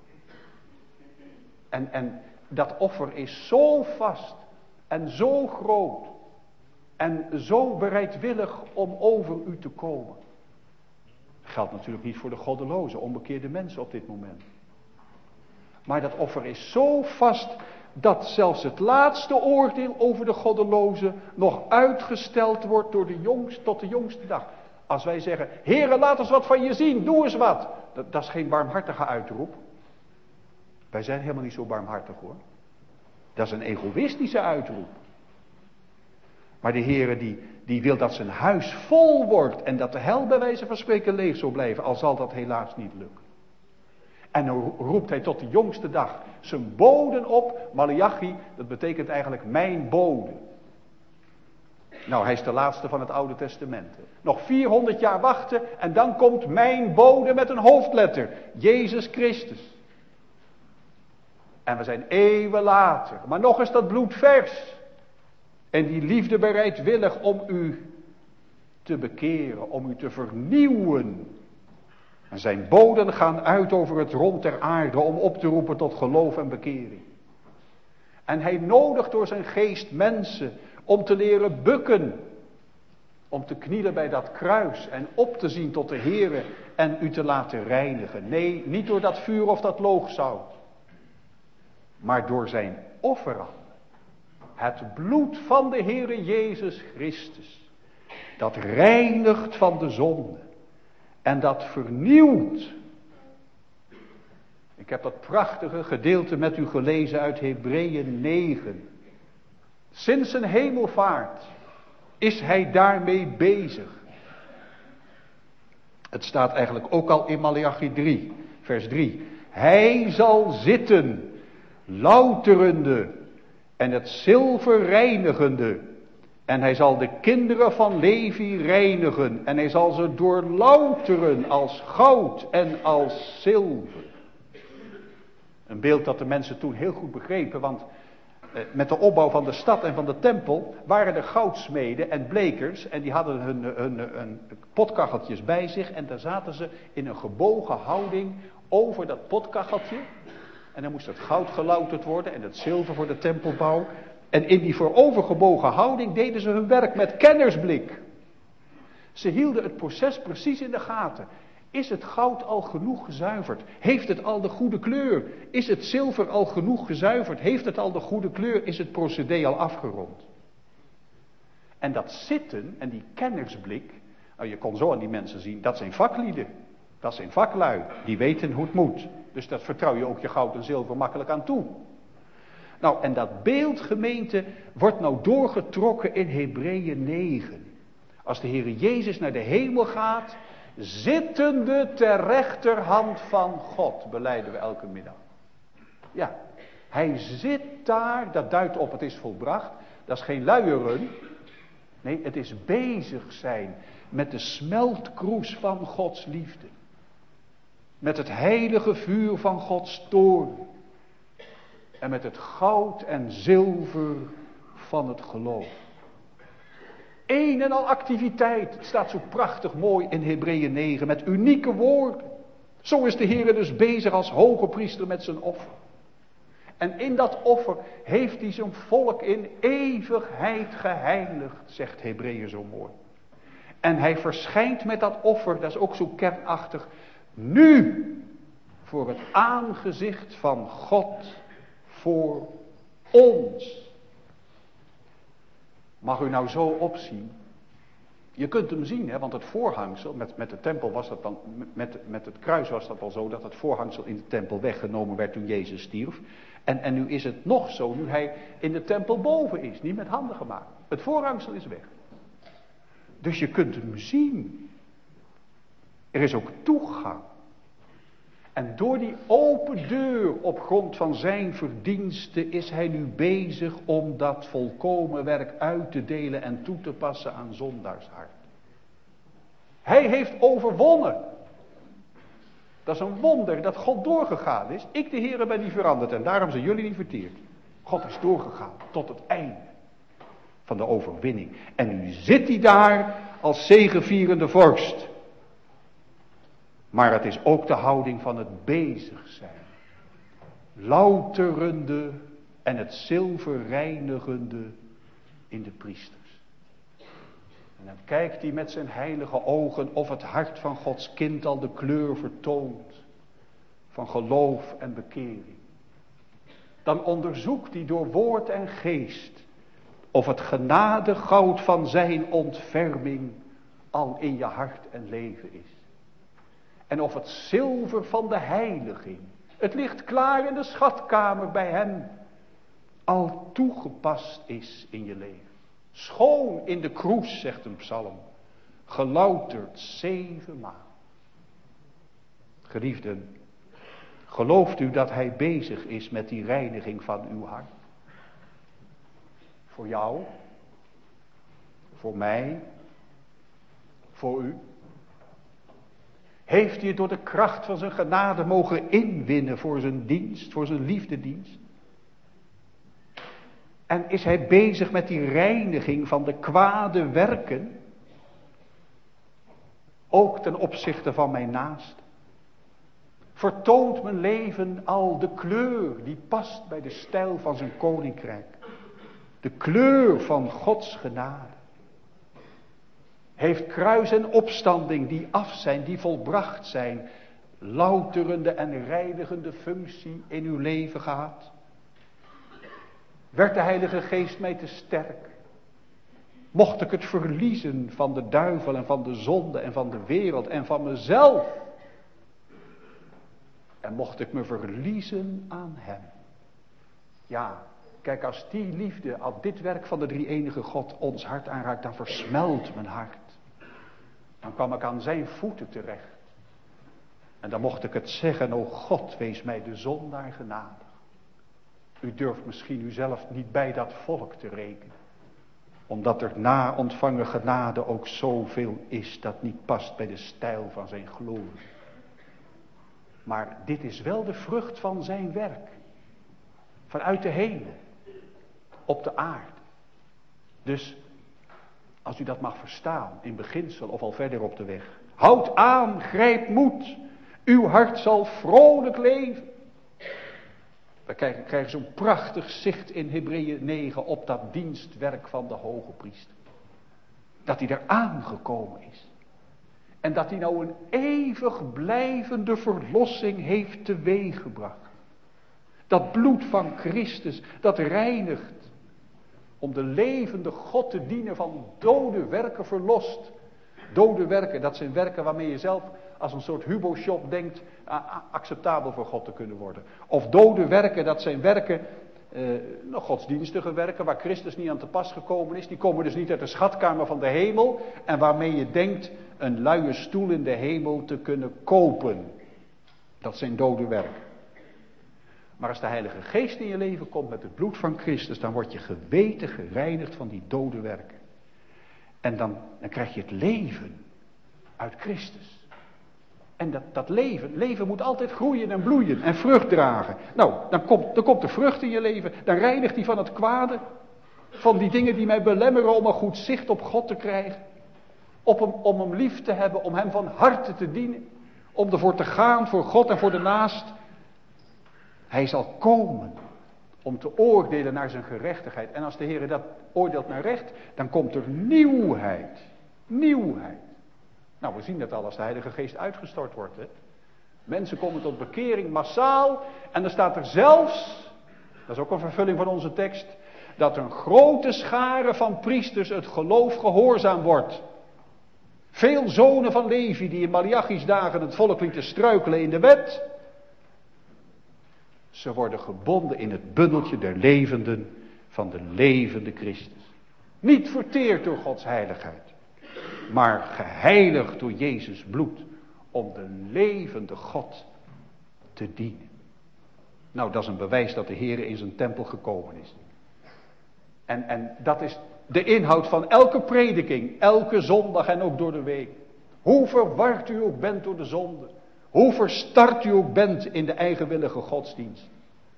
En, en dat offer is zo vast. En zo groot. En zo bereidwillig om over u te komen. Dat geldt natuurlijk niet voor de goddeloze, onbekeerde mensen op dit moment. Maar dat offer is zo vast dat zelfs het laatste oordeel over de goddeloze nog uitgesteld wordt door de jongst, tot de jongste dag. Als wij zeggen, Heere, laat eens wat van je zien, doe eens wat. Dat, dat is geen barmhartige uitroep. Wij zijn helemaal niet zo barmhartig hoor. Dat is een egoïstische uitroep. Maar de Heere die, die wil dat zijn huis vol wordt en dat de hel bij wijze van spreken leeg zal blijven, al zal dat helaas niet lukken. En dan roept hij tot de jongste dag zijn boden op. Maleachi, dat betekent eigenlijk mijn boden. Nou, hij is de laatste van het Oude Testament. Nog vierhonderd jaar wachten en dan komt mijn bode met een hoofdletter. Jezus Christus. En we zijn eeuwen later. Maar nog is dat bloed vers. En die liefde bereidwillig om u te bekeren, om u te vernieuwen. En zijn boden gaan uit over het rond der aarde om op te roepen tot geloof en bekering. En hij nodigt door zijn geest mensen om te leren bukken. Om te knielen bij dat kruis en op te zien tot de Heere en u te laten reinigen. Nee, niet door dat vuur of dat loogzout. Maar door zijn offeranden. Het bloed van de Heere Jezus Christus. Dat reinigt van de zonde. En dat vernieuwt. Ik heb dat prachtige gedeelte met u gelezen uit Hebreeën negen. Sinds zijn hemelvaart is hij daarmee bezig. Het staat eigenlijk ook al in Maleachi drie, vers drie. Hij zal zitten, louterende en het zilver reinigende. En hij zal de kinderen van Levi reinigen. En hij zal ze doorlouteren als goud en als zilver. Een beeld dat de mensen toen heel goed begrepen. Want eh, met de opbouw van de stad en van de tempel waren er goudsmeden en blekers. En die hadden hun, hun, hun, hun potkacheltjes bij zich. En daar zaten ze in een gebogen houding over dat potkacheltje. En dan moest het goud gelouterd worden en het zilver voor de tempelbouw. En in die voorovergebogen houding deden ze hun werk met kennersblik. Ze hielden het proces precies in de gaten. Is het goud al genoeg gezuiverd? Heeft het al de goede kleur? Is het zilver al genoeg gezuiverd? Heeft het al de goede kleur? Is het procedé al afgerond? En dat zitten en die kennersblik, nou je kon zo aan die mensen zien, dat zijn vaklieden. Dat zijn vaklui, die weten hoe het moet. Dus dat vertrouw je ook je goud en zilver makkelijk aan toe. Nou, en dat beeld, gemeente, wordt nou doorgetrokken in Hebreeën negen. Als de Heere Jezus naar de hemel gaat, zittende ter rechterhand van God, belijden we elke middag. Ja, hij zit daar, dat duidt op, het is volbracht. Dat is geen luieren. Nee, het is bezig zijn met de smeltkroes van Gods liefde. Met het heilige vuur van Gods toorn. En met het goud en zilver van het geloof. Een en al activiteit. Het staat zo prachtig mooi in Hebreeën negen. Met unieke woorden. Zo is de Heer dus bezig als hoge priester met zijn offer. En in dat offer heeft hij zijn volk in eeuwigheid geheiligd. Zegt Hebreeën zo mooi. En hij verschijnt met dat offer, dat is ook zo kernachtig, nu voor het aangezicht van God voor ons. Mag u nou zo opzien? Je kunt hem zien, hè, want het voorhangsel, met, met de tempel was dat dan, met, met het kruis was dat al zo, dat het voorhangsel in de tempel weggenomen werd toen Jezus stierf. En, en nu is het nog zo, nu hij in de tempel boven is, niet met handen gemaakt. Het voorhangsel is weg. Dus je kunt hem zien. Er is ook toegang. En door die open deur op grond van zijn verdiensten is hij nu bezig om dat volkomen werk uit te delen en toe te passen aan zondaarshart. Hij heeft overwonnen. Dat is een wonder dat God doorgegaan is. Ik de Heere ben niet veranderd en daarom zijn jullie niet verteerd. God is doorgegaan tot het einde van de overwinning. En nu zit hij daar als zegevierende vorst. Maar het is ook de houding van het bezig zijn. Louterende en het zilver reinigende in de priesters. En dan kijkt hij met zijn heilige ogen of het hart van Gods kind al de kleur vertoont van geloof en bekering. Dan onderzoekt hij door woord en geest of het genadegoud van zijn ontferming al in je hart en leven is. En of het zilver van de heiliging, het ligt klaar in de schatkamer bij hem, al toegepast is in je leven. Schoon in de kroes, zegt een psalm, gelouterd zevenmaal. Geliefden, gelooft u dat hij bezig is met die reiniging van uw hart? Voor jou, voor mij, voor u. Heeft hij het door de kracht van zijn genade mogen inwinnen voor zijn dienst, voor zijn liefdedienst? En is hij bezig met die reiniging van de kwade werken? Ook ten opzichte van mijn naast. Vertoont mijn leven al de kleur die past bij de stijl van zijn koninkrijk? De kleur van Gods genade. Heeft kruis en opstanding die af zijn, die volbracht zijn, louterende en reinigende functie in uw leven gehad? Werd de Heilige Geest mij te sterk? Mocht ik het verliezen van de duivel en van de zonde en van de wereld en van mezelf? En mocht ik me verliezen aan hem? Ja, kijk, als die liefde, als dit werk van de drie-enige God ons hart aanraakt, dan versmelt mijn hart. Dan kwam ik aan zijn voeten terecht. En dan mocht ik het zeggen, o God, wees mij de zondaar genadig. U durft misschien uzelf niet bij dat volk te rekenen. Omdat er na ontvangen genade ook zoveel is dat niet past bij de stijl van zijn glorie. Maar dit is wel de vrucht van zijn werk. Vanuit de hemel. Op de aarde. Dus als u dat mag verstaan, in beginsel of al verder op de weg. Houd aan, grijp moed. Uw hart zal vrolijk leven. We krijgen, krijgen zo'n prachtig zicht in Hebreeën negen op dat dienstwerk van de hoge priester. Dat hij er aangekomen is. En dat hij nou een eeuwig blijvende verlossing heeft teweeggebracht. Dat bloed van Christus, dat reinigt. Om de levende God te dienen van dode werken verlost. Dode werken, dat zijn werken waarmee je zelf als een soort Hubo-shop denkt acceptabel voor God te kunnen worden. Of dode werken, dat zijn werken, eh, nog godsdienstige werken waar Christus niet aan te pas gekomen is. Die komen dus niet uit de schatkamer van de hemel. En waarmee je denkt een luie stoel in de hemel te kunnen kopen. Dat zijn dode werken. Maar als de Heilige Geest in je leven komt met het bloed van Christus, dan word je geweten gereinigd van die dode werken. En dan, dan krijg je het leven uit Christus. En dat, dat leven, leven moet altijd groeien en bloeien en vrucht dragen. Nou, dan komt, dan komt de vrucht in je leven, dan reinigt hij van het kwade. Van die dingen die mij belemmeren om een goed zicht op God te krijgen. Op hem, om hem lief te hebben, om hem van harte te dienen. Om ervoor te gaan voor God en voor de naast. Hij zal komen om te oordelen naar zijn gerechtigheid. En als de Heer dat oordeelt naar recht, dan komt er nieuwheid Nieuwheid. Nou, we zien dat al als de Heilige Geest uitgestort wordt. Hè? Mensen komen tot bekering massaal. En dan staat er zelfs, dat is ook een vervulling van onze tekst, dat een grote schare van priesters het geloof gehoorzaam wordt. Veel zonen van Levi die in Malachi's dagen het volk lieten struikelen in de wet. Ze worden gebonden in het bundeltje der levenden van de levende Christus. Niet verteerd door Gods heiligheid, maar geheiligd door Jezus bloed om de levende God te dienen. Nou, dat is een bewijs dat de Heer in zijn tempel gekomen is. En, en dat is de inhoud van elke prediking, elke zondag en ook door de week. Hoe verward u ook bent door de zonde. Hoe verstart u ook bent in de eigenwillige godsdienst.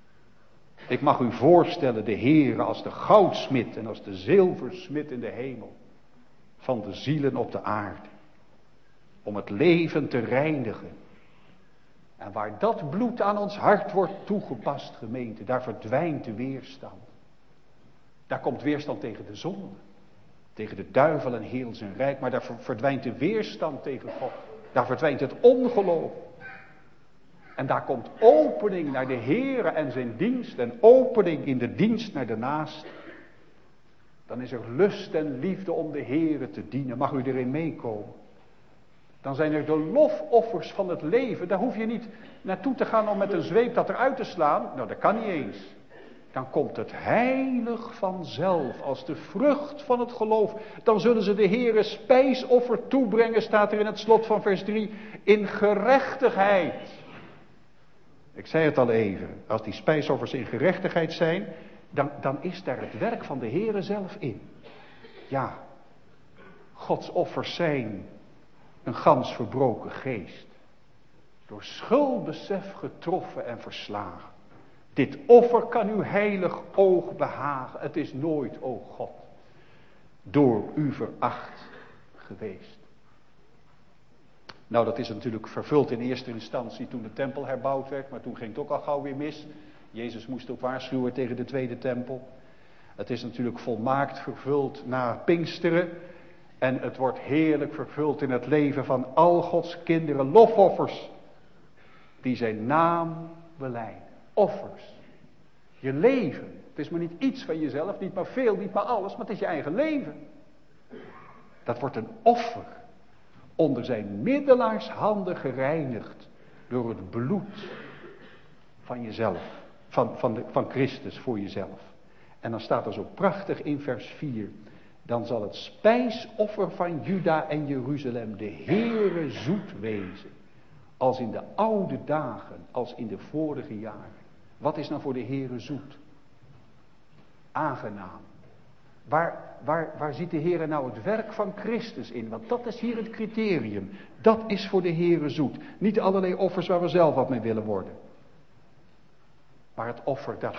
Ik mag u voorstellen de Heer als de goudsmid en als de zilversmid in de hemel. Van de zielen op de aarde. Om het leven te reinigen. En waar dat bloed aan ons hart wordt toegepast, gemeente, daar verdwijnt de weerstand. Daar komt weerstand tegen de zonde. Tegen de duivel en heel zijn rijk. Maar daar verdwijnt de weerstand tegen God. Daar verdwijnt het ongeloof. En daar komt opening naar de Heere en zijn dienst. En opening in de dienst naar de naast. Dan is er lust en liefde om de Heere te dienen. Mag u erin meekomen? Dan zijn er de lofoffers van het leven. Daar hoef je niet naartoe te gaan om met een zweep dat eruit te slaan. Nou, dat kan niet eens. Dan komt het heilig vanzelf als de vrucht van het geloof. Dan zullen ze de Heere spijsoffer toebrengen, staat er in het slot van vers drie, in gerechtigheid. Ik zei het al even, als die spijsoffers in gerechtigheid zijn, dan, dan is daar het werk van de Heere zelf in. Ja, Gods offers zijn een gans verbroken geest. Door schuldbesef getroffen en verslagen. Dit offer kan uw heilig oog behagen. Het is nooit, o God, door u veracht geweest. Nou, dat is natuurlijk vervuld in eerste instantie toen de tempel herbouwd werd. Maar toen ging het ook al gauw weer mis. Jezus moest ook waarschuwen tegen de tweede tempel. Het is natuurlijk volmaakt vervuld na Pinksteren. En het wordt heerlijk vervuld in het leven van al Gods kinderen. Lofoffers die zijn naam belijden. Offers. Je leven. Het is maar niet iets van jezelf, niet maar veel, niet maar alles, maar het is je eigen leven. Dat wordt een offer. Onder zijn middelaarshanden gereinigd. Door het bloed van jezelf. Van, van, de, van Christus voor jezelf. En dan staat er zo prachtig in vers vier. Dan zal het spijsoffer van Juda en Jeruzalem de Heere zoet wezen. Als in de oude dagen, als in de vorige jaren. Wat is nou voor de Heere zoet? Aangenaam. Waar, waar, waar ziet de Heere nou het werk van Christus in? Want dat is hier het criterium. Dat is voor de Heere zoet. Niet allerlei offers waar we zelf wat mee willen worden. Maar het offer dat,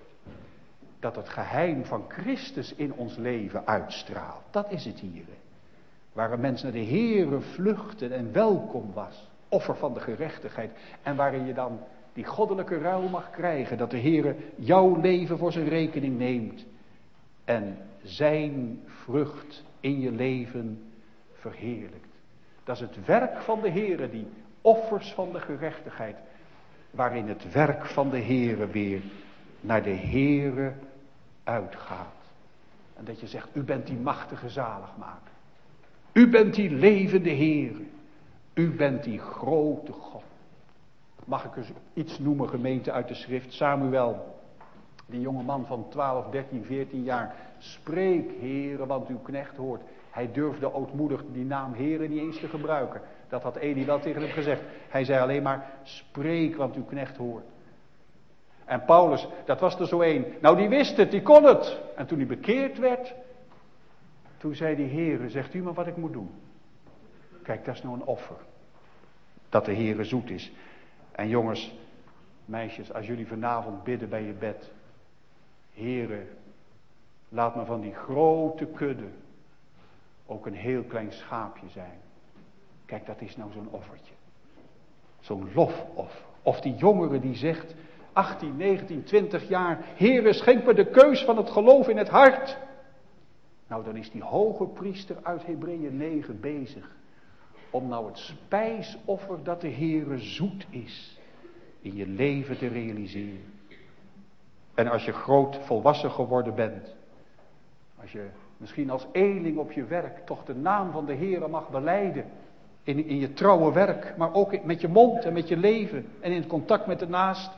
dat het geheim van Christus in ons leven uitstraalt. Dat is het hier. Waar een mens naar de Heere vluchtte en welkom was. Offer van de gerechtigheid. En waarin je dan die goddelijke ruil mag krijgen. Dat de Heere jouw leven voor zijn rekening neemt. En zijn vrucht in je leven verheerlijkt. Dat is het werk van de Heere, die offers van de gerechtigheid. Waarin het werk van de Heere weer naar de Heere uitgaat. En dat je zegt, u bent die machtige zaligmaker. U bent die levende Heere. U bent die grote God. Mag ik er iets noemen, gemeente, uit de schrift? Samuel, die jonge man van twaalf, dertien, veertien jaar. Spreek, Heere, want uw knecht hoort. Hij durfde ootmoedig die naam Heere niet eens te gebruiken. Dat had Eli wel tegen hem gezegd. Hij zei alleen maar, spreek, want uw knecht hoort. En Paulus, dat was er zo één. Nou, die wist het, die kon het. En toen hij bekeerd werd, toen zei die Heere, zegt u maar wat ik moet doen. Kijk, dat is nou een offer. Dat de Heere zoet is. En jongens, meisjes, als jullie vanavond bidden bij je bed. Heere, laat me van die grote kudde ook een heel klein schaapje zijn. Kijk, dat is nou zo'n offertje. Zo'n lofoffer. Of die jongere die zegt, achttien, negentien, twintig jaar. Heere, schenk me de keus van het geloof in het hart. Nou, dan is die hoge priester uit Hebreeën negen bezig om nou het spijsoffer dat de Heere zoet is in je leven te realiseren. En als je groot volwassen geworden bent, als je misschien als eenling op je werk toch de naam van de Heere mag belijden in, in je trouwe werk, maar ook met je mond en met je leven en in het contact met de naaste.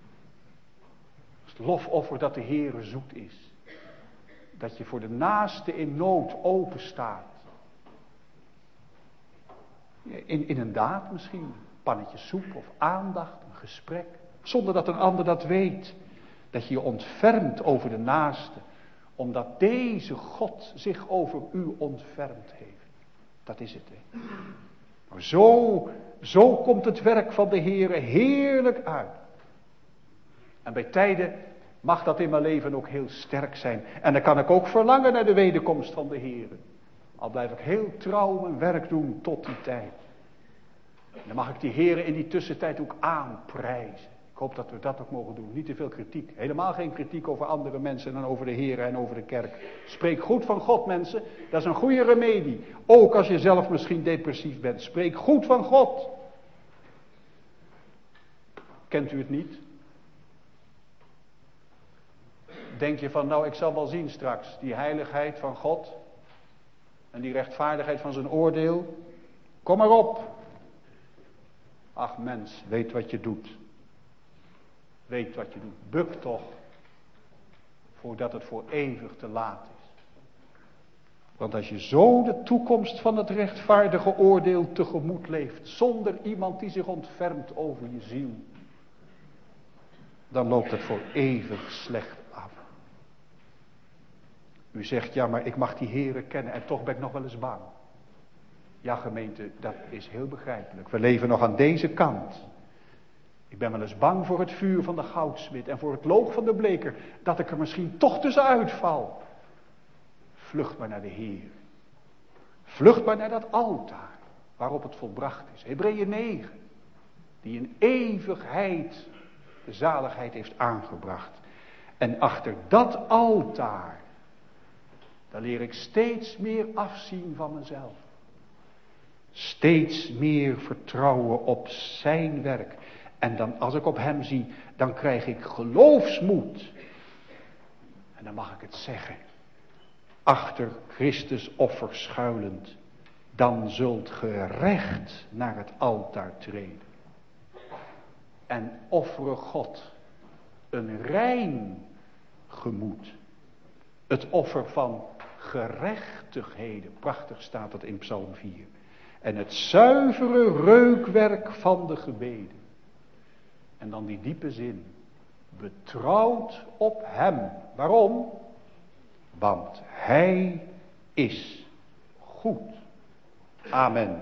Het lofoffer dat de Heere zoet is. Dat je voor de naaste in nood open staat. In, in een daad misschien, een pannetje soep of aandacht, een gesprek. Zonder dat een ander dat weet. Dat je je ontfermt over de naaste. Omdat deze God zich over u ontfermd heeft. Dat is het. Hè? Maar zo, zo komt het werk van de Heere heerlijk uit. En bij tijden mag dat in mijn leven ook heel sterk zijn. En dan kan ik ook verlangen naar de wederkomst van de Heere. Al blijf ik heel trouw mijn werk doen tot die tijd. En dan mag ik die Heere in die tussentijd ook aanprijzen. Ik hoop dat we dat ook mogen doen. Niet te veel kritiek. Helemaal geen kritiek over andere mensen en over de Heere en over de kerk. Spreek goed van God, mensen. Dat is een goede remedie. Ook als je zelf misschien depressief bent. Spreek goed van God. Kent u het niet? Denk je van, nou, ik zal wel zien straks. Die heiligheid van God. En die rechtvaardigheid van zijn oordeel. Kom maar op. Ach mens, weet wat je doet. Weet wat je doet. Buk toch. Voordat het voor eeuwig te laat is. Want als je zo de toekomst van het rechtvaardige oordeel tegemoet leeft. Zonder iemand die zich ontfermt over je ziel. Dan loopt het voor eeuwig slecht af. U zegt, ja, maar ik mag die Heere kennen en toch ben ik nog wel eens bang. Ja, gemeente, dat is heel begrijpelijk. We leven nog aan deze kant. Ik ben wel eens bang voor het vuur van de goudsmid en voor het loog van de bleker, dat ik er misschien toch tussenuit val. Vlucht maar naar de Heer. Vlucht maar naar dat altaar waarop het volbracht is. Hebreeën negen, die in eeuwigheid de zaligheid heeft aangebracht. En achter dat altaar, daar leer ik steeds meer afzien van mezelf. Steeds meer vertrouwen op zijn werk. En dan als ik op hem zie, dan krijg ik geloofsmoed. En dan mag ik het zeggen. Achter Christus offer schuilend. Dan zult ge recht naar het altaar treden. En offeren God een rein gemoed. Het offer van gerechtigheden. Prachtig staat dat in Psalm vier. En het zuivere reukwerk van de gebeden. En dan die diepe zin. Betrouwd op hem. Waarom? Want hij is goed. Amen.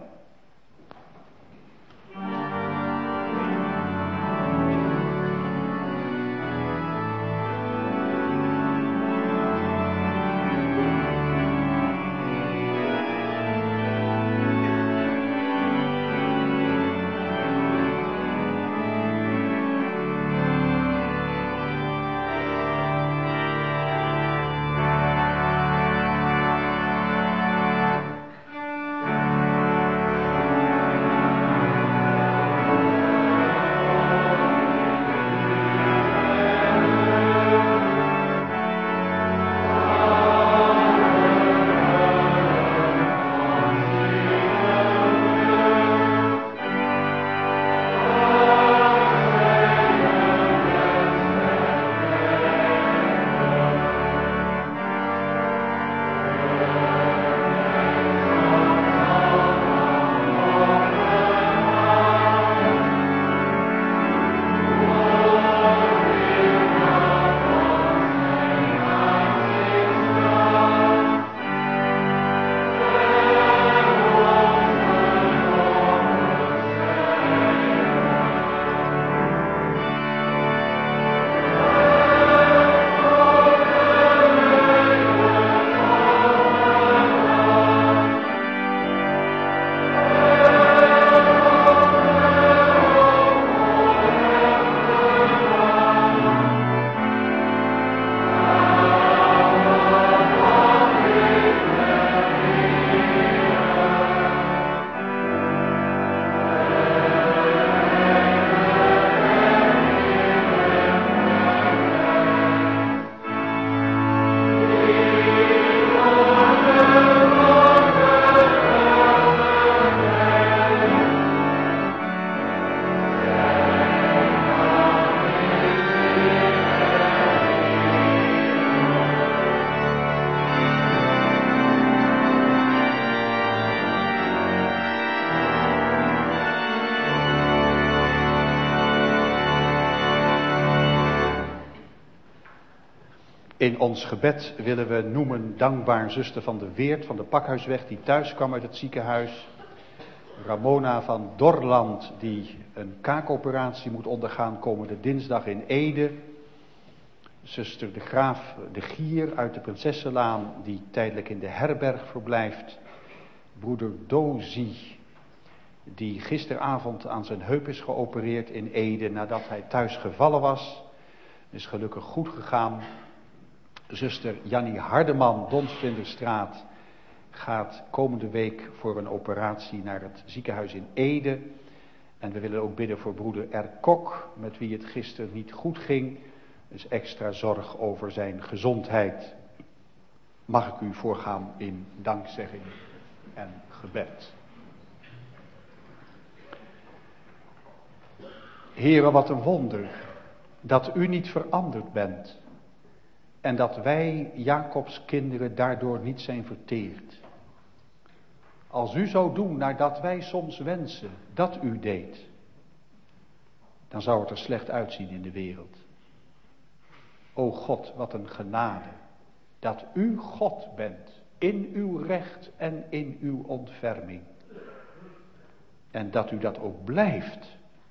In ons gebed willen we noemen dankbaar zuster van de Weert van de Pakhuisweg die thuis kwam uit het ziekenhuis. Ramona van Dorland die een kaakoperatie moet ondergaan komende dinsdag in Ede. Zuster de Graaf de Gier uit de Prinsessenlaan die tijdelijk in de herberg verblijft. Broeder Dozie die gisteravond aan zijn heup is geopereerd in Ede nadat hij thuis gevallen was. Is gelukkig goed gegaan. Zuster Jannie Hardeman, Donsvlinderstraat, gaat komende week voor een operatie naar het ziekenhuis in Ede. En we willen ook bidden voor broeder R. Kok, met wie het gisteren niet goed ging. Dus extra zorg over zijn gezondheid. Mag ik u voorgaan in dankzegging en gebed. Heere, wat een wonder dat u niet veranderd bent. En dat wij, Jacobs kinderen, daardoor niet zijn verteerd. Als u zou doen naar dat wij soms wensen dat u deed, dan zou het er slecht uitzien in de wereld. O God, wat een genade, dat u God bent, in uw recht en in uw ontferming. En dat u dat ook blijft.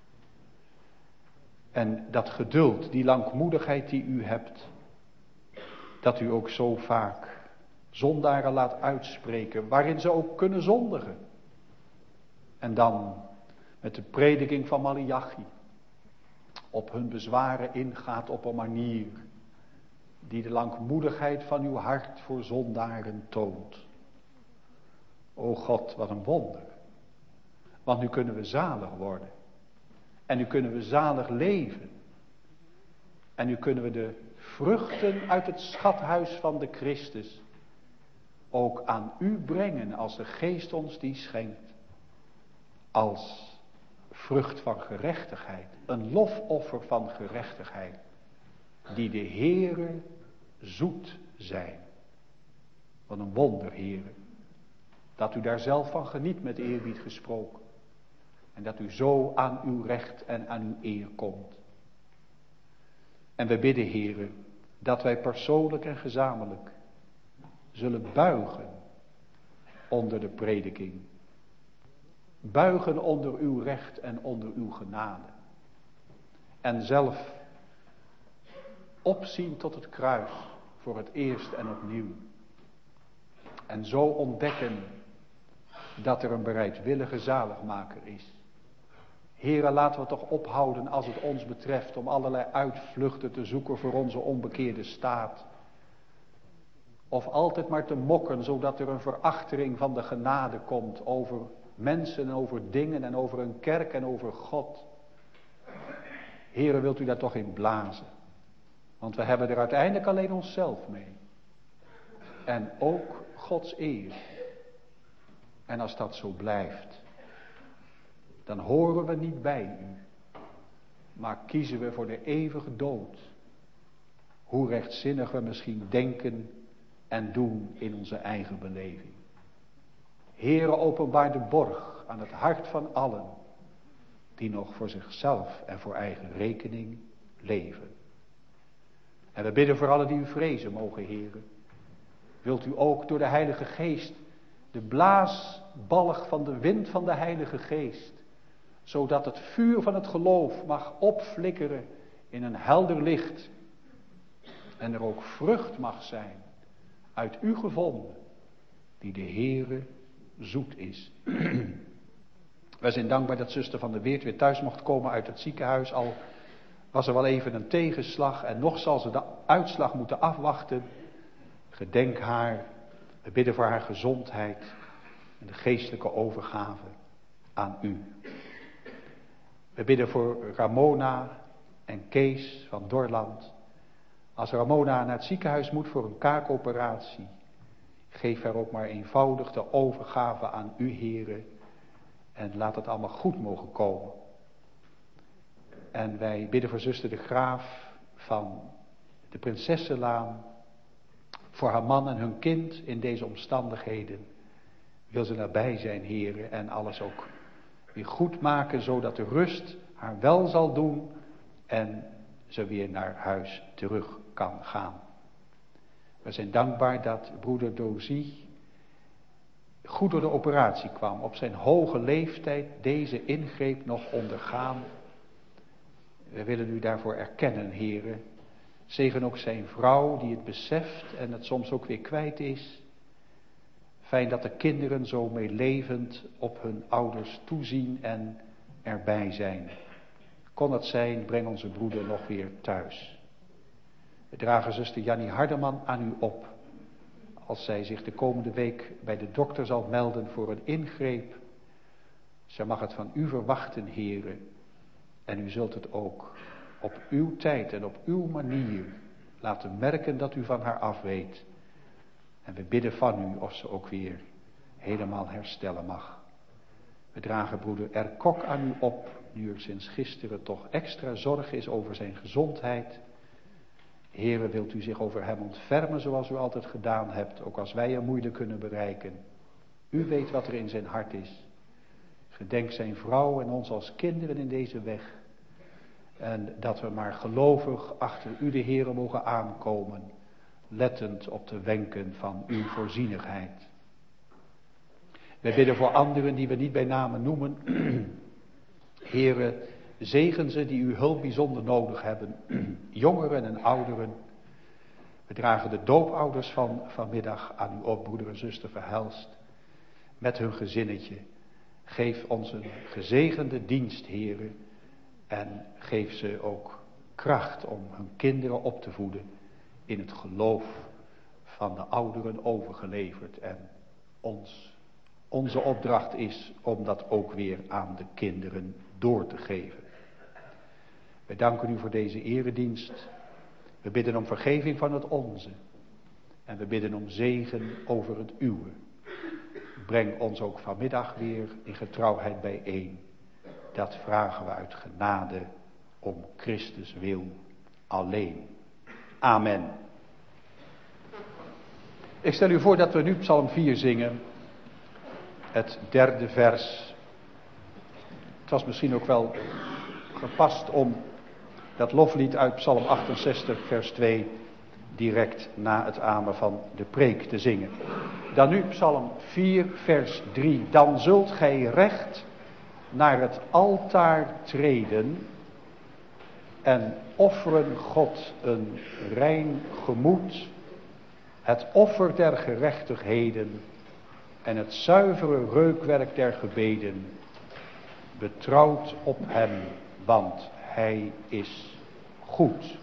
En dat geduld, die langmoedigheid die u hebt, dat u ook zo vaak zondaren laat uitspreken, waarin ze ook kunnen zondigen. En dan met de prediking van Malachi op hun bezwaren ingaat op een manier die de langmoedigheid van uw hart voor zondaren toont. O God, wat een wonder. Want nu kunnen we zalig worden. En nu kunnen we zalig leven. En nu kunnen we de vruchten uit het schathuis van de Christus ook aan u brengen als de Geest ons die schenkt. Als vrucht van gerechtigheid. Een lofoffer van gerechtigheid. Die de Heere zoet zijn. Wat een wonder, Heere. Dat u daar zelf van geniet met eerbied gesproken. En dat u zo aan uw recht en aan uw eer komt. En we bidden, Heere, dat wij persoonlijk en gezamenlijk zullen buigen onder de prediking. Buigen onder uw recht en onder uw genade. En zelf opzien tot het kruis voor het eerst en opnieuw. En zo ontdekken dat er een bereidwillige zaligmaker is. Heere, laten we toch ophouden als het ons betreft om allerlei uitvluchten te zoeken voor onze onbekeerde staat. Of altijd maar te mokken zodat er een verachtering van de genade komt over mensen, over dingen en over een kerk en over God. Heere, wilt u daar toch in blazen? Want we hebben er uiteindelijk alleen onszelf mee. En ook Gods eer. En als dat zo blijft, dan horen we niet bij u, maar kiezen we voor de eeuwige dood. Hoe rechtzinnig we misschien denken en doen in onze eigen beleving. Heere, openbaar de borg aan het hart van allen die nog voor zichzelf en voor eigen rekening leven. En we bidden voor allen die u vrezen mogen, Heere. Wilt u ook door de Heilige Geest, de blaasbalg van de wind van de Heilige Geest, zodat het vuur van het geloof mag opflikkeren in een helder licht. En er ook vrucht mag zijn, uit u gevonden, die de Heere zoet is. Wij zijn dankbaar dat zuster van de Weert weer thuis mocht komen uit het ziekenhuis. Al was er wel even een tegenslag en nog zal ze de uitslag moeten afwachten. Gedenk haar, we bidden voor haar gezondheid en de geestelijke overgave aan u. We bidden voor Ramona en Kees van Dorland. Als Ramona naar het ziekenhuis moet voor een kaakoperatie, geef haar ook maar eenvoudig de overgave aan u, Heere. En laat het allemaal goed mogen komen. En wij bidden voor zuster de Graaf van de Prinsessenlaan. Voor haar man en hun kind in deze omstandigheden. Wil ze nabij zijn, Heere, en alles ook weer goed maken, zodat de rust haar wel zal doen en ze weer naar huis terug kan gaan. We zijn dankbaar dat broeder Dozie goed door de operatie kwam. Op zijn hoge leeftijd deze ingreep nog ondergaan. We willen u daarvoor erkennen, heren. Zegen ook zijn vrouw die het beseft en het soms ook weer kwijt is. Fijn dat de kinderen zo meelevend op hun ouders toezien en erbij zijn. Kon het zijn, breng onze broeder nog weer thuis. We dragen zuster Jannie Hardeman aan u op. Als zij zich de komende week bij de dokter zal melden voor een ingreep. Zij mag het van u verwachten, heren. En u zult het ook op uw tijd en op uw manier laten merken dat u van haar af weet. En we bidden van u of ze ook weer helemaal herstellen mag. We dragen broeder R. Kok aan u op, nu er sinds gisteren toch extra zorg is over zijn gezondheid. Heere, wilt u zich over hem ontfermen zoals u altijd gedaan hebt, ook als wij hem moeilijk kunnen bereiken. U weet wat er in zijn hart is. Gedenk zijn vrouw en ons als kinderen in deze weg. En dat we maar gelovig achter u de Heere mogen aankomen, lettend op de wenken van uw voorzienigheid. Wij bidden voor anderen die we niet bij name noemen. Heere, zegen ze die uw hulp bijzonder nodig hebben, jongeren en ouderen. We dragen de doopouders van vanmiddag aan u op, broeder en zuster Verhelst, met hun gezinnetje. Geef ons een gezegende dienst, Heere, en geef ze ook kracht om hun kinderen op te voeden in het geloof van de ouderen overgeleverd. En ons, onze opdracht is om dat ook weer aan de kinderen door te geven. Wij danken u voor deze eredienst. We bidden om vergeving van het onze. En we bidden om zegen over het uwe. Breng ons ook vanmiddag weer in getrouwheid bijeen. Dat vragen we uit genade om Christus wil alleen. Amen. Ik stel u voor dat we nu Psalm vier zingen. Het derde vers. Het was misschien ook wel gepast om dat loflied uit Psalm achtenzestig vers twee direct na het amen van de preek te zingen. Dan nu Psalm vier vers drie. Dan zult gij recht naar het altaar treden en offeren God een rein gemoed, het offer der gerechtigheden en het zuivere reukwerk der gebeden. Betrouwt op hem, want hij is goed.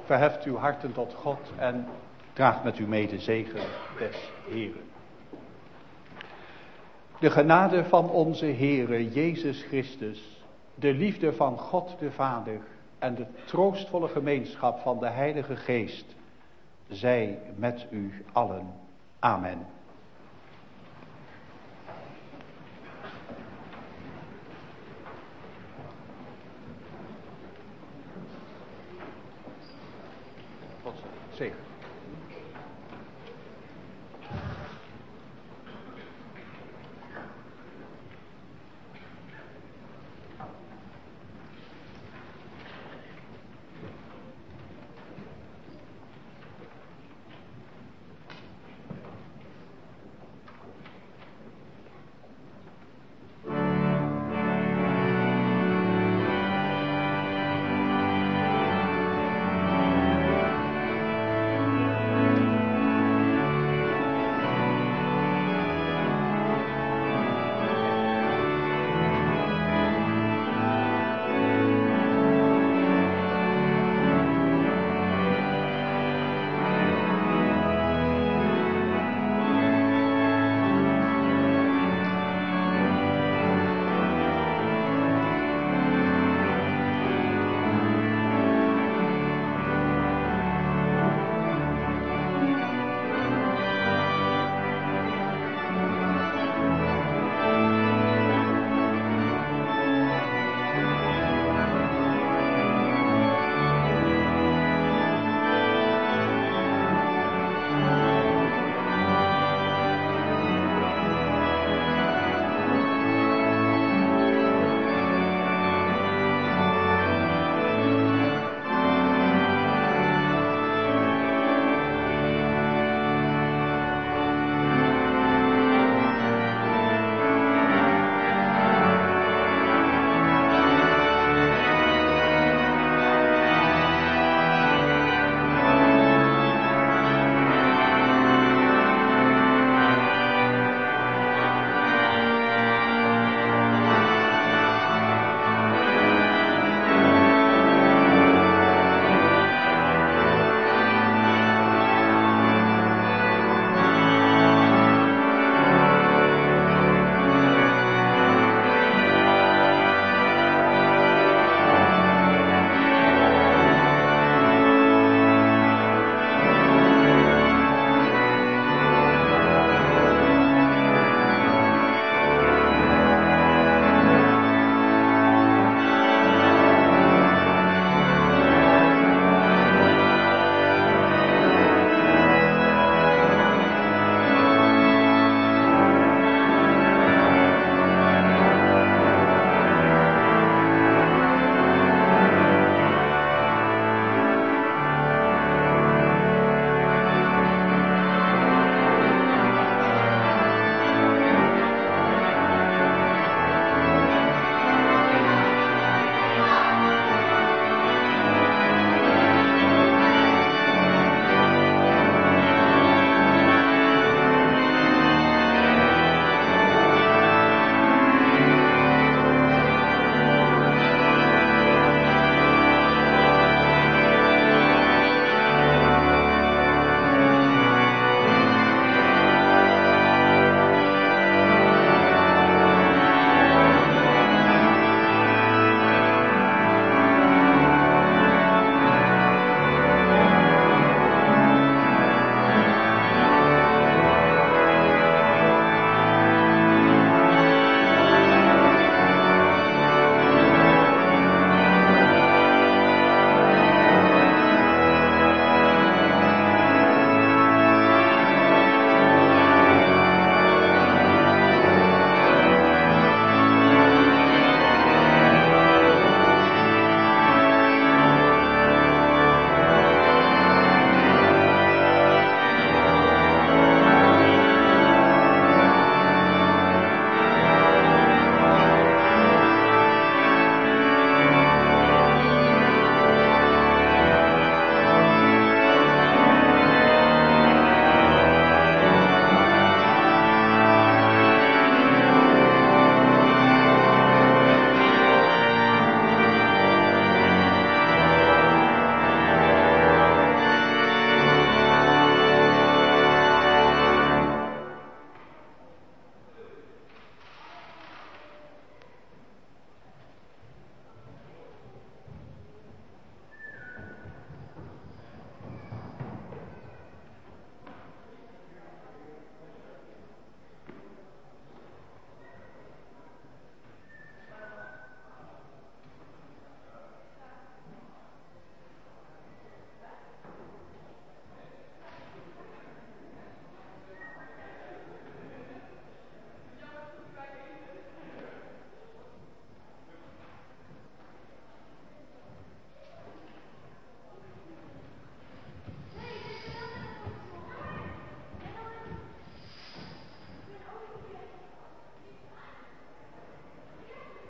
verheft uw harten tot God en draagt met u mee de zegen des Heren. De genade van onze Heere Jezus Christus, de liefde van God de Vader en de troostvolle gemeenschap van de Heilige Geest, zij met u allen. Amen. God zegen.